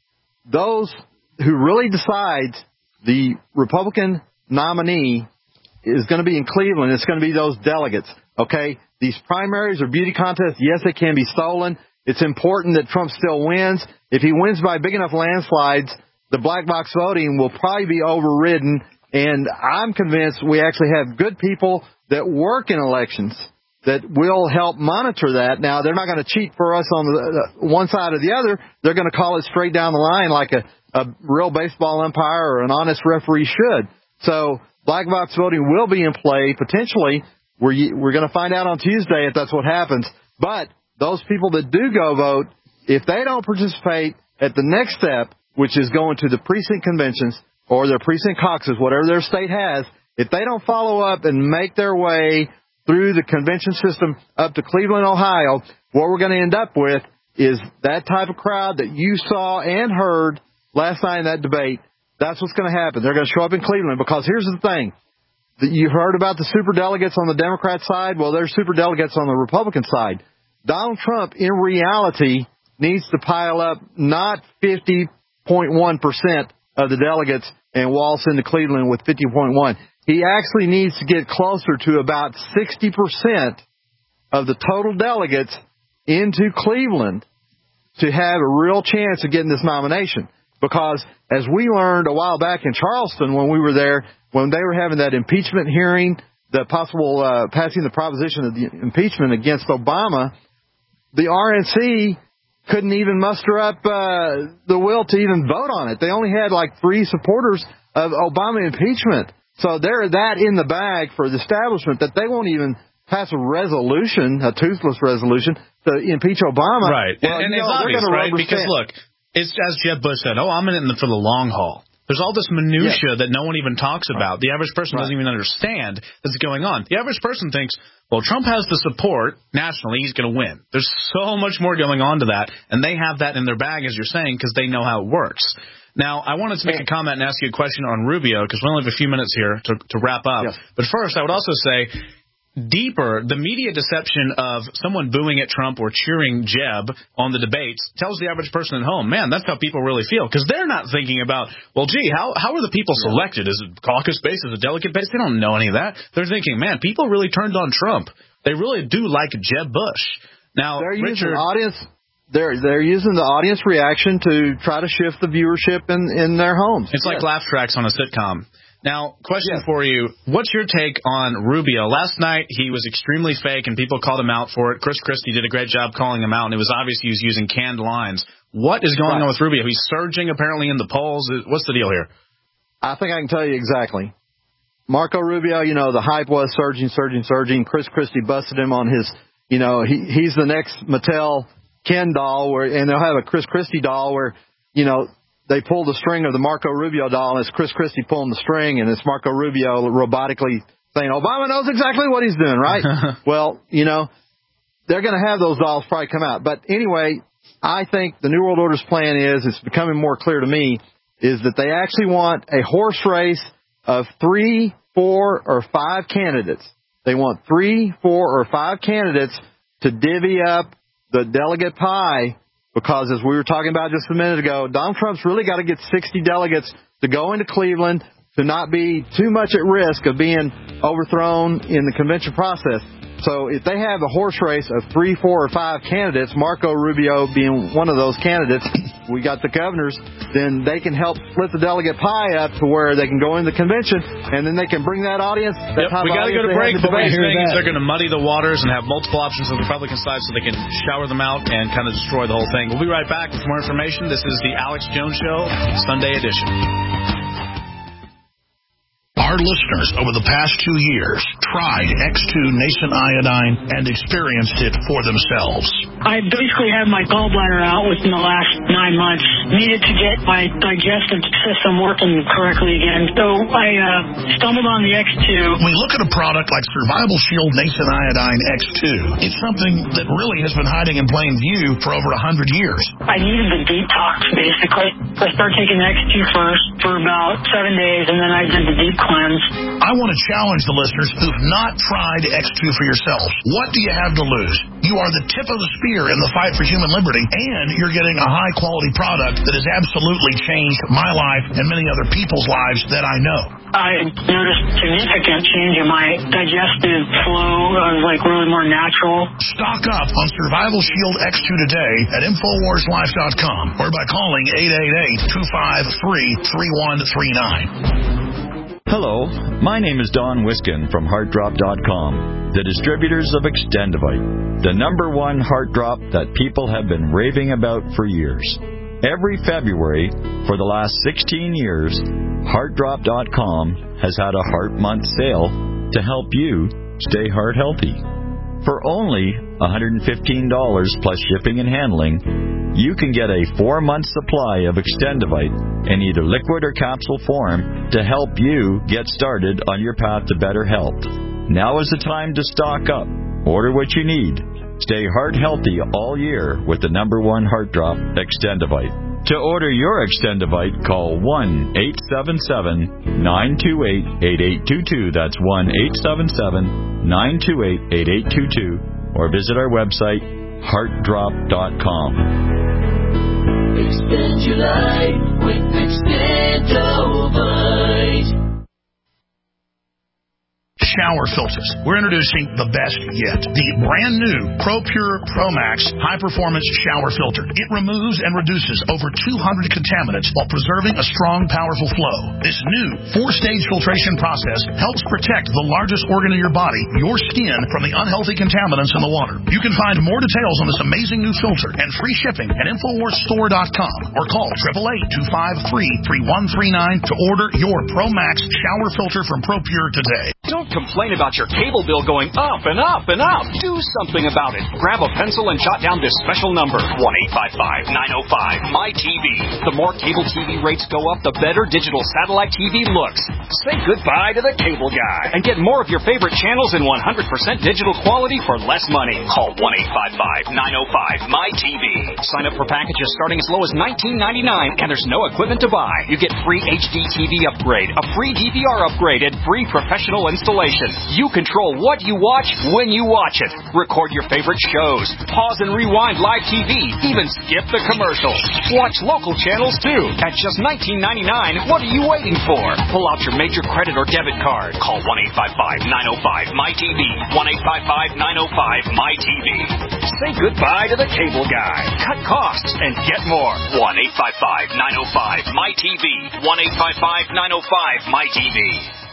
Speaker 8: Those who really decide the Republican nominee is going to be in Cleveland, it's going to be those delegates, okay? These primaries or beauty contests, yes, they can be stolen. It's important that Trump still wins. If he wins by big enough landslides, the black box voting will probably be overridden. And I'm convinced we actually have good people that work in elections that will help monitor that. Now, they're not going to cheat for us on the, uh, one side or the other. They're going to call it straight down the line like a, a real baseball umpire or an honest referee should. So black box voting will be in play. Potentially, we're, we're going to find out on Tuesday if that's what happens. But those people that do go vote, if they don't participate at the next step, which is going to the precinct conventions or their precinct caucuses, whatever their state has, if they don't follow up and make their way through the convention system up to Cleveland, Ohio, what we're going to end up with is that type of crowd that you saw and heard last night in that debate. That's what's going to happen. They're going to show up in Cleveland because here's the thing. You heard about the superdelegates on the Democrat side. Well, there's superdelegates on the Republican side. Donald Trump, in reality, needs to pile up not fifty point one percent of the delegates and waltz into Cleveland with fifty point one. He actually needs to get closer to about sixty percent of the total delegates into Cleveland to have a real chance of getting this nomination. Because as we learned a while back in Charleston when we were there, when they were having that impeachment hearing, the possible uh, passing the proposition of the impeachment against Obama, the R N C couldn't even muster up uh, the will to even vote on it. They only had like three supporters of Obama impeachment. So they're that in the bag for the establishment that they won't even pass a resolution, a toothless resolution, to impeach Obama.
Speaker 4: Right.
Speaker 8: Well,
Speaker 4: and and
Speaker 8: you
Speaker 4: it's
Speaker 8: know,
Speaker 4: obvious, right? Because, look, it's as Jeb Bush said, oh, I'm in it for the long haul. There's all this minutia yeah. that no one even talks about. The average person right. doesn't even understand that's going on. The average person thinks, well, Trump has the support nationally, he's going to win. There's so much more going on to that, and they have that in their bag, as you're saying, because they know how it works. Now, I wanted to make a comment and ask you a question on Rubio, because we only have a few minutes here to, to wrap up. Yes. But first, I would also say, deeper, the media deception of someone booing at Trump or cheering Jeb on the debates tells the average person at home, man, that's how people really feel. Because they're not thinking about, well, gee, how how are the people selected? Is it caucus-based? Is it delegate-based? They don't know any of that. They're thinking, man, people really turned on Trump. They really do like Jeb Bush. Now,
Speaker 8: they're
Speaker 4: Richard,
Speaker 8: using audience. They're they're using the audience reaction to try to shift the viewership in, in their homes.
Speaker 4: It's yes. like laugh tracks on a sitcom. Now, question
Speaker 8: yes.
Speaker 4: for you. What's your take on Rubio? Last night, he was extremely fake, and people called him out for it. Chris Christie did a great job calling him out, and it was obvious he was using canned lines. What is going right. on with Rubio? He's surging, apparently, in the polls. What's the deal here?
Speaker 8: I think I can tell you exactly. Marco Rubio, you know, the hype was surging, surging, surging. Chris Christie busted him on his, you know, he he's the next Mattel Ken doll, where, and they'll have a Chris Christie doll where, you know, they pull the string of the Marco Rubio doll, and it's Chris Christie pulling the string, and it's Marco Rubio robotically saying, Obama knows exactly what he's doing, right? Well, you know, they're going to have those dolls probably come out. But anyway, I think the New World Order's plan is, it's becoming more clear to me, is that they actually want a horse race of three, four, or five candidates. They want three, four, or five candidates to divvy up the delegate pie, because as we were talking about just a minute ago, Donald Trump's really got to get sixty delegates to go into Cleveland to not be too much at risk of being overthrown in the convention process. So if they have a horse race of three, four, or five candidates, Marco Rubio being one of those candidates, we got the governors, then they can help split the delegate pie up to where they can go in the convention, and then they can bring that audience. That
Speaker 4: yep, we got to go to break, but what he's saying is they're going to muddy the waters and have multiple options on the Republican side so they can shower them out and kind of destroy the whole thing. We'll be right back with more information. This is the Alex Jones Show, Sunday edition.
Speaker 17: Our listeners over the past two years tried X two nascent iodine and experienced it for themselves.
Speaker 11: I basically had my gallbladder out within the last nine months. Needed to get my digestive system working correctly again. So I uh, stumbled on the X two.
Speaker 17: When we look at a product like Survival Shield Nascent Iodine X two, it's something that really has been hiding in plain view for over one hundred years.
Speaker 11: I needed the detox, basically. I started taking the X two first for about seven days, and then I did the deep cleanse.
Speaker 17: I want to challenge the listeners who've not tried X two for yourselves. What do you have to lose? You are the tip of the spear in the fight for human liberty, and you're getting a high-quality product that has absolutely changed my life and many other people's lives that I know.
Speaker 11: I noticed significant change in my digestive flow. I was like really more natural.
Speaker 17: Stock up on Survival Shield X two today at Infowars Life dot com or by calling eight eight eight, two five three, three one three nine.
Speaker 12: Hello, my name is Don Wiskin from Heart Drop dot com, the distributors of Extendivite, the number one heart drop that people have been raving about for years. Every February for the last sixteen years, Heart Drop dot com has had a Heart Month sale to help you stay heart healthy. For only one hundred fifteen dollars plus shipping and handling, you can get a four-month supply of Extendivite in either liquid or capsule form to help you get started on your path to better health. Now is the time to stock up. Order what you need. Stay heart healthy all year with the number one heart drop, Extendivite. To order your Extendivite, call one eight seven seven, nine two eight, eight eight two two. That's one eight seven seven, nine two eight, eight eight two two. Or visit our website, heart drop dot com.
Speaker 3: Extend your life with Extendivite.
Speaker 17: Shower filters. We're introducing the best yet. The brand new ProPure ProMax high-performance shower filter. It removes and reduces over two hundred contaminants while preserving a strong, powerful flow. This new four-stage filtration process helps protect the largest organ in your body, your skin, from the unhealthy contaminants in the water. You can find more details on this amazing new filter and free shipping at Infowars Store dot com or call eight eight eight, two five three, three one three nine to order your ProMax shower filter from ProPure today.
Speaker 13: Don't complain about your cable bill going up and up and up. Do something about it. Grab a pencil and jot down this special number, one eight five five, nine oh five, M Y T V. The more cable T V rates go up, the better digital satellite T V looks. Say goodbye to the cable guy and get more of your favorite channels in one hundred percent digital quality for less money. Call one eight five five, nine oh five, M Y T V. Sign up for packages starting as low as nineteen ninety-nine, and there's no equipment to buy. You get free H D T V upgrade, a free D V R upgrade, and free professional installation. You control what you watch when you watch it. Record your favorite shows. Pause and rewind live T V. Even skip the commercials. Watch local channels too. At just nineteen ninety-nine, what are you waiting for? Pull out your major credit or debit card. Call one eight five five, nine oh five, M Y T V. one eight five five, nine oh five, M Y T V. Say goodbye to the cable guy. Cut costs and get more. one eight five five, nine oh five, M Y T V. one eight five five, nine oh five, M Y T V.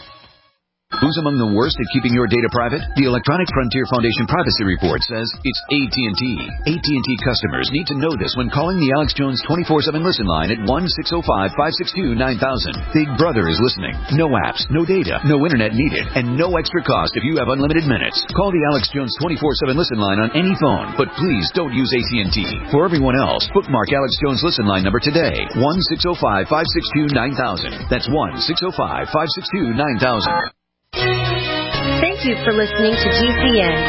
Speaker 14: Who's among the worst at keeping your data private? The Electronic Frontier Foundation Privacy Report says it's A T and T. A T and T customers need to know this when calling the Alex Jones twenty-four seven listen line at one six oh five, five six two, nine thousand. Big Brother is listening. No apps, no data, no internet needed, and no extra cost if you have unlimited minutes. Call the Alex Jones twenty-four seven listen line on any phone, but please don't use A T and T. For everyone else, bookmark Alex Jones listen line number today, one six oh five, five six two, nine thousand. That's one six oh five, five six two, nine thousand.
Speaker 19: Thank you for listening to G C N.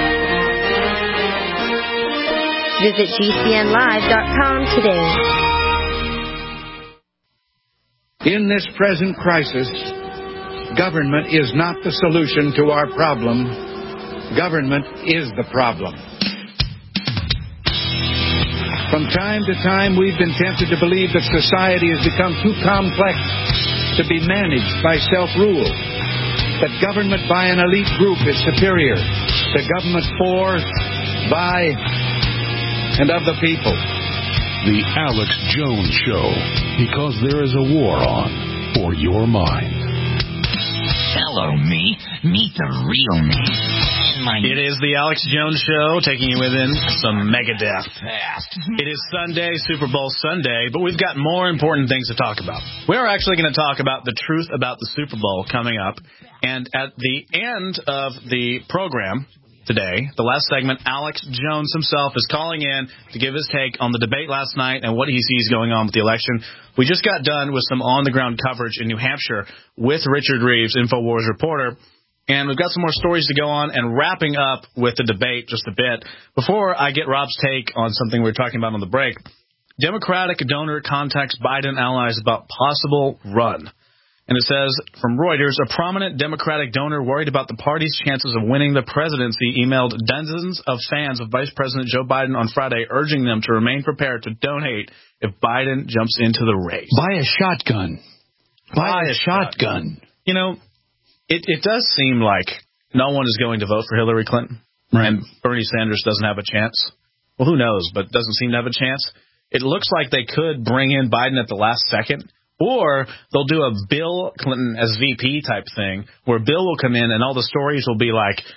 Speaker 19: Visit G C N live dot com today.
Speaker 15: In this present crisis, government is not the solution to our problem. Government is the problem. From time to time, we've been tempted to believe that society has become too complex to be managed by self-rule. That government by an elite group is superior to government for, by, and of the people.
Speaker 20: The Alex Jones Show, because there is a war on for your mind.
Speaker 10: Hello, me. Meet the real me. My
Speaker 4: it is the Alex Jones Show, taking you within some Megadeth. It is Sunday, Super Bowl Sunday, but we've got more important things to talk about. We're actually going to talk about the truth about the Super Bowl coming up. And at the end of the program today, the last segment, Alex Jones himself is calling in to give his take on the debate last night and what he sees going on with the election. We just got done with some on-the-ground coverage in New Hampshire with Richard Reeves, InfoWars reporter. And we've got some more stories to go on and wrapping up with the debate just a bit. Before I get Rob's take on something we were talking about on the break, Democratic donor contacts Biden allies about possible run. And it says, from Reuters, a prominent Democratic donor worried about the party's chances of winning the presidency emailed dozens of fans of Vice President Joe Biden on Friday, urging them to remain prepared to donate if Biden jumps into the race.
Speaker 5: Buy a shotgun. Buy, Buy a, a shotgun. shotgun.
Speaker 4: You know, it, it does seem like no one is going to vote for Hillary Clinton.
Speaker 5: Right.
Speaker 4: And Bernie Sanders doesn't have a chance. Well, who knows, but doesn't seem to have a chance. It looks like they could bring in Biden at the last second. Or they'll do a Bill Clinton as V P type thing where Bill will come in and all the stories will be like,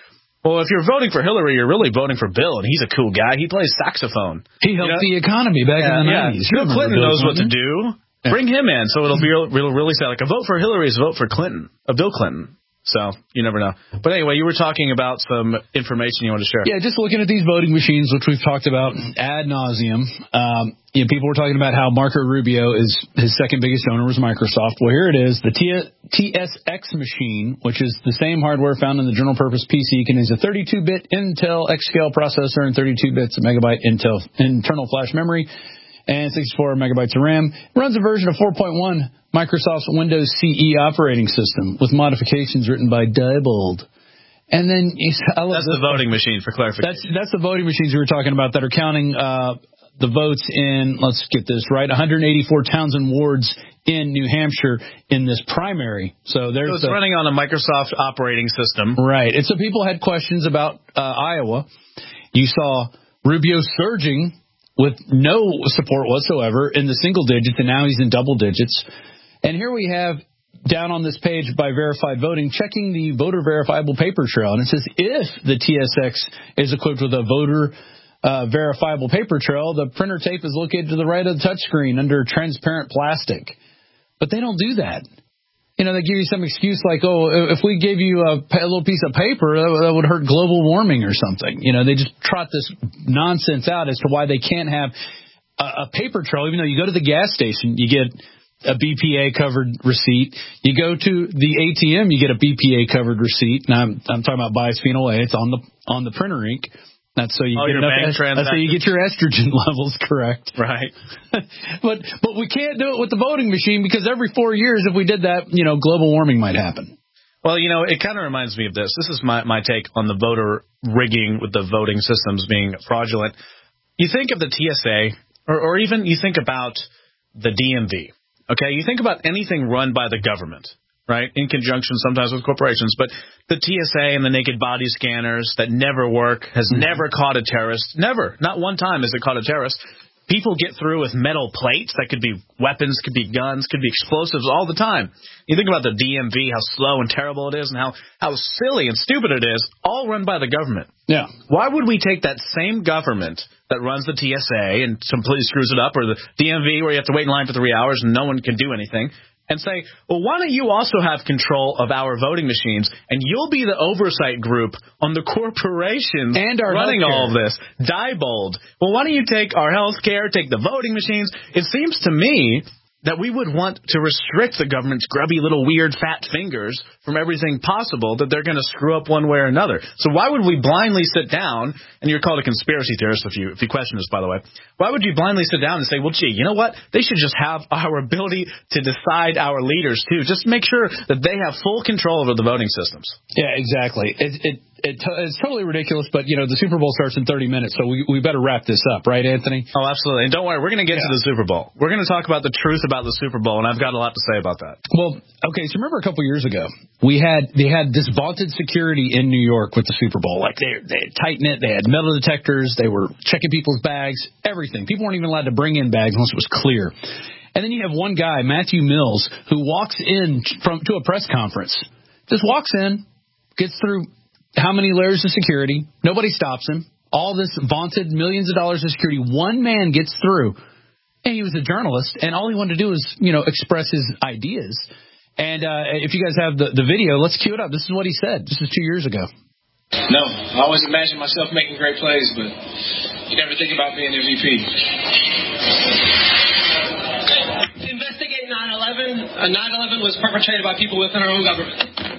Speaker 4: Well, if you're voting for Hillary, you're really voting for Bill, and he's a cool guy. He plays saxophone.
Speaker 5: He helped
Speaker 4: you know?
Speaker 5: the economy back
Speaker 4: yeah,
Speaker 5: in the
Speaker 4: yeah.
Speaker 5: nineties.
Speaker 4: Bill Clinton knows what to do. Yeah. Bring him in, so it'll be real, real, really sad. Like a vote for Hillary is a vote for Clinton, a Bill Clinton. So you never know. But anyway, you were talking about some information you want to share.
Speaker 5: Yeah, just looking at these voting machines, which we've talked about ad nauseum. Um, you know, people were talking about how Marco Rubio is his second biggest owner was Microsoft. Well, here it is. The T S X machine, which is the same hardware found in the general purpose P C, contains a thirty-two bit Intel X-Scale processor and thirty-two bits of megabyte Intel internal flash memory and sixty-four megabytes of RAM. It runs a version of four point one Microsoft's Windows C E operating system with modifications written by Diebold. And then I love
Speaker 4: that's the voting machine for clarification.
Speaker 5: That's that's the voting machines we were talking about that are counting uh, the votes in. Let's get this right: one hundred eighty-four towns and wards in New Hampshire in this primary. So there's
Speaker 4: so it's
Speaker 5: the,
Speaker 4: running on a Microsoft operating system,
Speaker 5: right? And so people had questions about uh, Iowa. You saw Rubio surging with no support whatsoever in the single digits, and now he's in double digits. And here we have, down on this page by Verified Voting, checking the voter verifiable paper trail. And it says if the T S X is equipped with a voter uh, verifiable paper trail, the printer tape is located to the right of the touchscreen under transparent plastic. But they don't do that. You know, they give you some excuse like, oh, if we gave you a, a little piece of paper, that would hurt global warming or something. You know, they just trot this nonsense out as to why they can't have a, a paper trail, even though you go to the gas station, you get a B P A-covered receipt. You go to the A T M, you get a B P A-covered receipt. And I'm, I'm talking about bisphenol A. It's on the on the printer ink. That's so you
Speaker 4: oh,
Speaker 5: get enough. Est- that's so you get your estrogen levels correct.
Speaker 4: Right.
Speaker 5: but but we can't do it with the voting machine because every four years, if we did that, you know, global warming might happen.
Speaker 4: Well, you know, it kind of reminds me of this. This is my my take on the voter rigging with the voting systems being fraudulent. You think of the T S A, or, or even you think about the D M V. Okay, you think about anything run by the government, right, in conjunction sometimes with corporations, but the T S A and the naked body scanners that never work has mm-hmm. never caught a terrorist. Never. Not one time has it caught a terrorist. People get through with metal plates that could be weapons, could be guns, could be explosives all the time. You think about the D M V, how slow and terrible it is, and how, how silly and stupid it is, all run by the government.
Speaker 5: Yeah.
Speaker 4: Why would we take that same government that runs the T S A and completely screws it up, or the D M V where you have to wait in line for three hours and no one can do anything, and say, well, why don't you also have control of our voting machines, and you'll be the oversight group on the corporations
Speaker 5: and our
Speaker 4: running
Speaker 5: healthcare.
Speaker 4: all of this. Diebold. Well, why don't you take our health care, take the voting machines? It seems to me that we would want to restrict the government's grubby little weird fat fingers from everything possible that they're going to screw up one way or another. So why would we blindly sit down, and you're called a conspiracy theorist if you if you question this, by the way, why would you blindly sit down and say, well, gee, you know what? They should just have our ability to decide our leaders, too. Just make sure that they have full control over the voting systems.
Speaker 5: Yeah, exactly. It, it, it it's totally ridiculous, but, you know, the Super Bowl starts in thirty minutes, so we, we better wrap this up, right, Anthony?
Speaker 4: Oh, absolutely. And don't worry, we're going to get yeah. to the Super Bowl. We're going to talk about the truth about the Super Bowl, and I've got a lot to say about that.
Speaker 5: Well, okay, so remember a couple years ago, we had they had this vaunted security in New York with the Super Bowl. Like, they, they had tight-knit, they had metal detectors, they were checking people's bags, everything. People weren't even allowed to bring in bags unless it was clear. And then you have one guy, Matthew Mills, who walks in from to a press conference, just walks in, gets through how many layers of security, nobody stops him, all this vaunted millions of dollars of security, one man gets through, and he was a journalist, and all he wanted to do was, you know, express his ideas. And uh, if you guys have the, the video, let's cue it up. This is what he said. This is two years ago.
Speaker 1: No, I always imagined myself making great plays, but you never think about being M V P. Investigate nine eleven. Uh, nine eleven was perpetrated by people within our own government.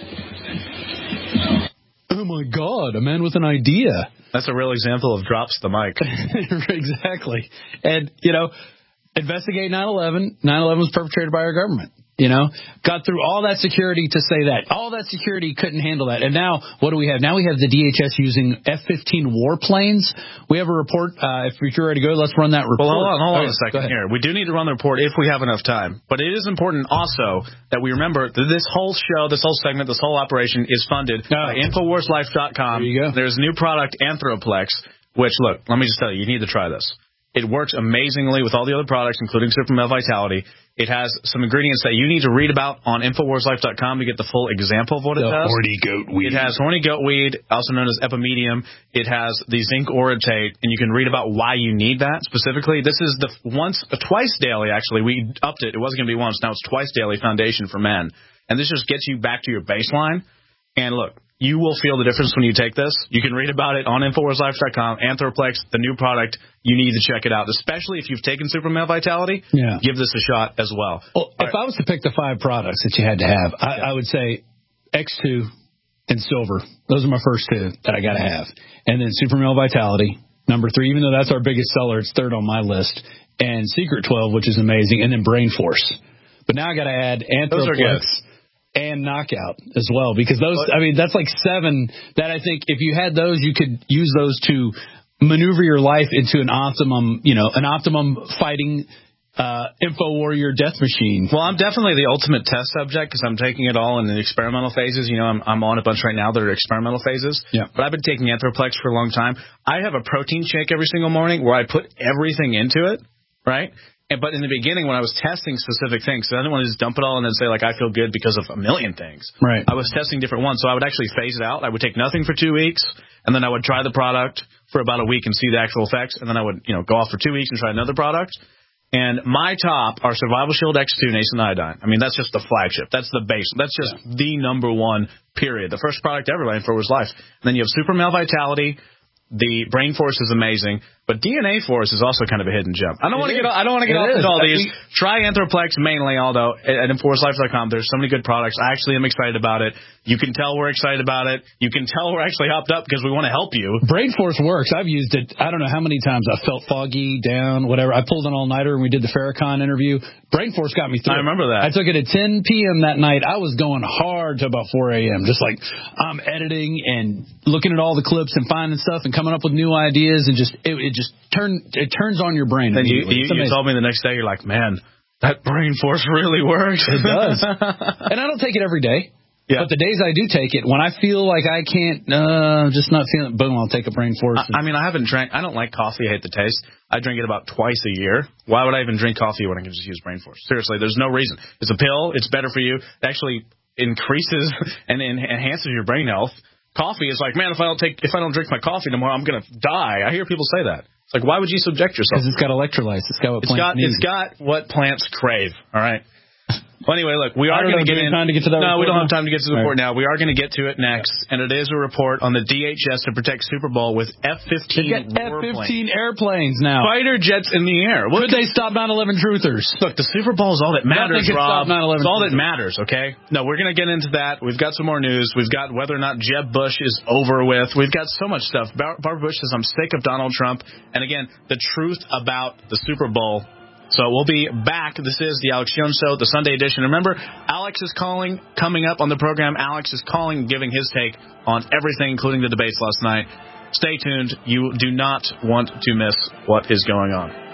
Speaker 5: Oh, my God, a man with an idea.
Speaker 4: That's a real example of drops the mic.
Speaker 5: Exactly. And, you know, investigate nine eleven. nine eleven was perpetrated by our government. You know, got through all that security to say that. All that security couldn't handle that. And now, what do we have? Now we have the D H S using F fifteen warplanes. We have a report. Uh, if you're ready to go, let's run that report.
Speaker 4: Well, hold on, hold on
Speaker 5: okay,
Speaker 4: a second here. We do need to run the report if we have enough time. But it is important also that we remember that this whole show, this whole segment, this whole operation is funded oh. by Infowars Life dot com.
Speaker 5: There you go.
Speaker 4: There's a new product, Anthroplex, which, look, let me just tell you, you need to try this. It works amazingly with all the other products, including Super Male Vitality. It has some ingredients that you need to read about on Infowars Life dot com to get the full example of what it
Speaker 17: the
Speaker 4: does.
Speaker 17: Horny goat weed.
Speaker 4: It has horny goat weed, also known as epimedium. It has the zinc orotate, and you can read about why you need that specifically. This is the once, twice daily, actually. We upped it. It wasn't going to be once. Now it's twice daily foundation for men. And this just gets you back to your baseline. And look, you will feel the difference when you take this. You can read about it on Infowars Life dot com. Anthroplex, the new product. You need to check it out, especially if you've taken Super Male Vitality.
Speaker 5: Yeah.
Speaker 4: Give this a shot as well.
Speaker 5: Well, if right. I was to pick the five products that you had to have, I, yeah. I would say X two and Silver. Those are my first two that I got to have. And then Super Male Vitality, number three, even though that's our biggest seller, it's third on my list. And Secret twelve, which is amazing. And then Brain Force. But now I got to add Anthroplex and Knockout as well, because those, I mean, that's like seven that I think if you had those, you could use those to maneuver your life into an optimum, you know, an optimum fighting uh, info warrior death machine.
Speaker 4: Well, I'm definitely the ultimate test subject because I'm taking it all in the experimental phases. You know, I'm, I'm on a bunch right now that are experimental phases.
Speaker 5: Yeah.
Speaker 4: But I've been taking Anthroplex for a long time. I have a protein shake every single morning where I put everything into it, right? And, but in the beginning, when I was testing specific things, so I didn't want to just dump it all and then say, like, I feel good because of a million things.
Speaker 5: Right.
Speaker 4: I was testing different ones, so I would actually phase it out. I would take nothing for two weeks, and then I would try the product for about a week and see the actual effects, and then I would, you know, go off for two weeks and try another product. And my top are Survival Shield X two and Ace and Iodine. I mean, that's just the flagship. That's the base. That's just yeah. the number one, period. The first product ever by Infowars Life. And then you have Super Male Vitality. The Brain Force is amazing, but D N A Force is also kind of a hidden gem. I don't want to get I don't want to get off into all these. Try Anthroplex mainly, although at Infowars Life dot com there's so many good products. I actually am excited about it. You can tell we're excited about it. You can tell we're actually hopped up because we want to help you.
Speaker 5: Brain Force works. I've used it. I don't know how many times I felt foggy, down, whatever. I pulled an all-nighter and we did the Farrakhan interview. Brain Force got me through.
Speaker 4: I remember that.
Speaker 5: I took it at ten p.m. that night. I was going hard to about four a.m. Just like I'm editing and looking at all the clips and finding stuff and coming up with new ideas and just it, it just turn it turns on your brain.
Speaker 4: And you, you, you told me the next day, you're like, man, that Brain Force really works.
Speaker 5: It does. And I don't take it every day.
Speaker 4: Yeah.
Speaker 5: But the days I do take it, when I feel like I can't, uh, just not feeling, boom, I'll take a Brain Force.
Speaker 4: I, I mean, I haven't drank, I don't like coffee. I hate the taste. I drink it about twice a year. Why would I even drink coffee when I can just use Brain Force? Seriously, there's no reason. It's a pill. It's better for you. It actually increases and, and enhances your brain health. Coffee is like, man, if I don't take, if I don't drink my coffee tomorrow, I'm going to die. I hear people say that. It's like, why would you subject yourself?
Speaker 5: Because it's got electrolytes. It's got what
Speaker 4: it's
Speaker 5: plants
Speaker 4: got,
Speaker 5: need.
Speaker 4: It's got what plants crave. All right. Well, anyway, look, we are going to get in.
Speaker 5: Time to get to that
Speaker 4: no, we don't
Speaker 5: now?
Speaker 4: have time to get to the report right. now. We are going to get to it next, and it is a report on the D H S to protect Super Bowl with F fifteen
Speaker 5: F fifteen airplanes now.
Speaker 4: Fighter jets in the air.
Speaker 5: Could they stop nine eleven truthers?
Speaker 4: Look, the Super Bowl is all that matters, Rob. It's all that
Speaker 5: truthers.
Speaker 4: matters, okay? No, we're going to get into that. We've got some more news. We've got whether or not Jeb Bush is over with. We've got so much stuff. Bar- Barbara Bush says, I'm sick of Donald Trump. And again, the truth about the Super Bowl. So we'll be back. This is the Alex Jones Show, the Sunday edition. Remember, Alex is calling, coming up on the program. Alex is calling, giving his take on everything, including the debates last night. Stay tuned. You do not want to miss what is going on.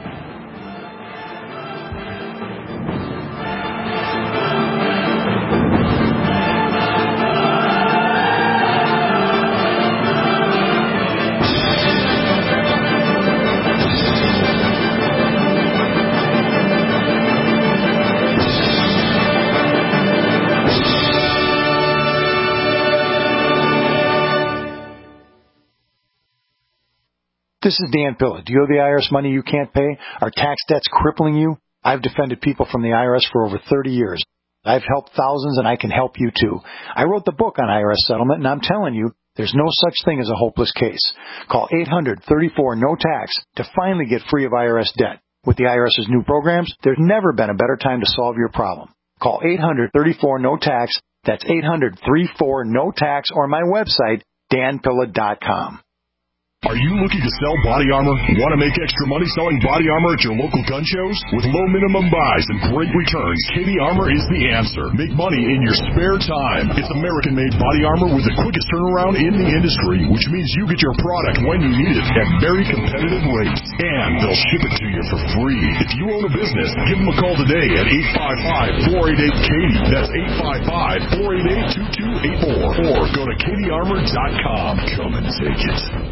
Speaker 2: This is Dan Pilla. Do you owe the I R S money you can't pay? Are tax debts crippling you? I've defended people from the I R S for over thirty years. I've helped thousands, and I can help you too. I wrote the book on I R S settlement, and I'm telling you, there's no such thing as a hopeless case. Call eight hundred, thirty-four, no tax to finally get free of I R S debt. With the IRS's new programs, there's never been a better time to solve your problem. Call eight hundred, thirty-four, no tax. That's eight hundred, thirty-four, no tax, or my website, dan pilla dot com.
Speaker 16: Are you looking to sell body armor? Want to make extra money selling body armor at your local gun shows? With low minimum buys and great returns, K D Armor is the answer. Make money in your spare time. It's American-made body armor with the quickest turnaround in the industry, which means you get your product when you need it at very competitive rates. And they'll ship it to you for free. If you own a business, give them a call today at eight five five, four eight eight, K D Y. That's eight five five, four eight eight, two two eight four. Or go to K D armor dot com. Come and take it.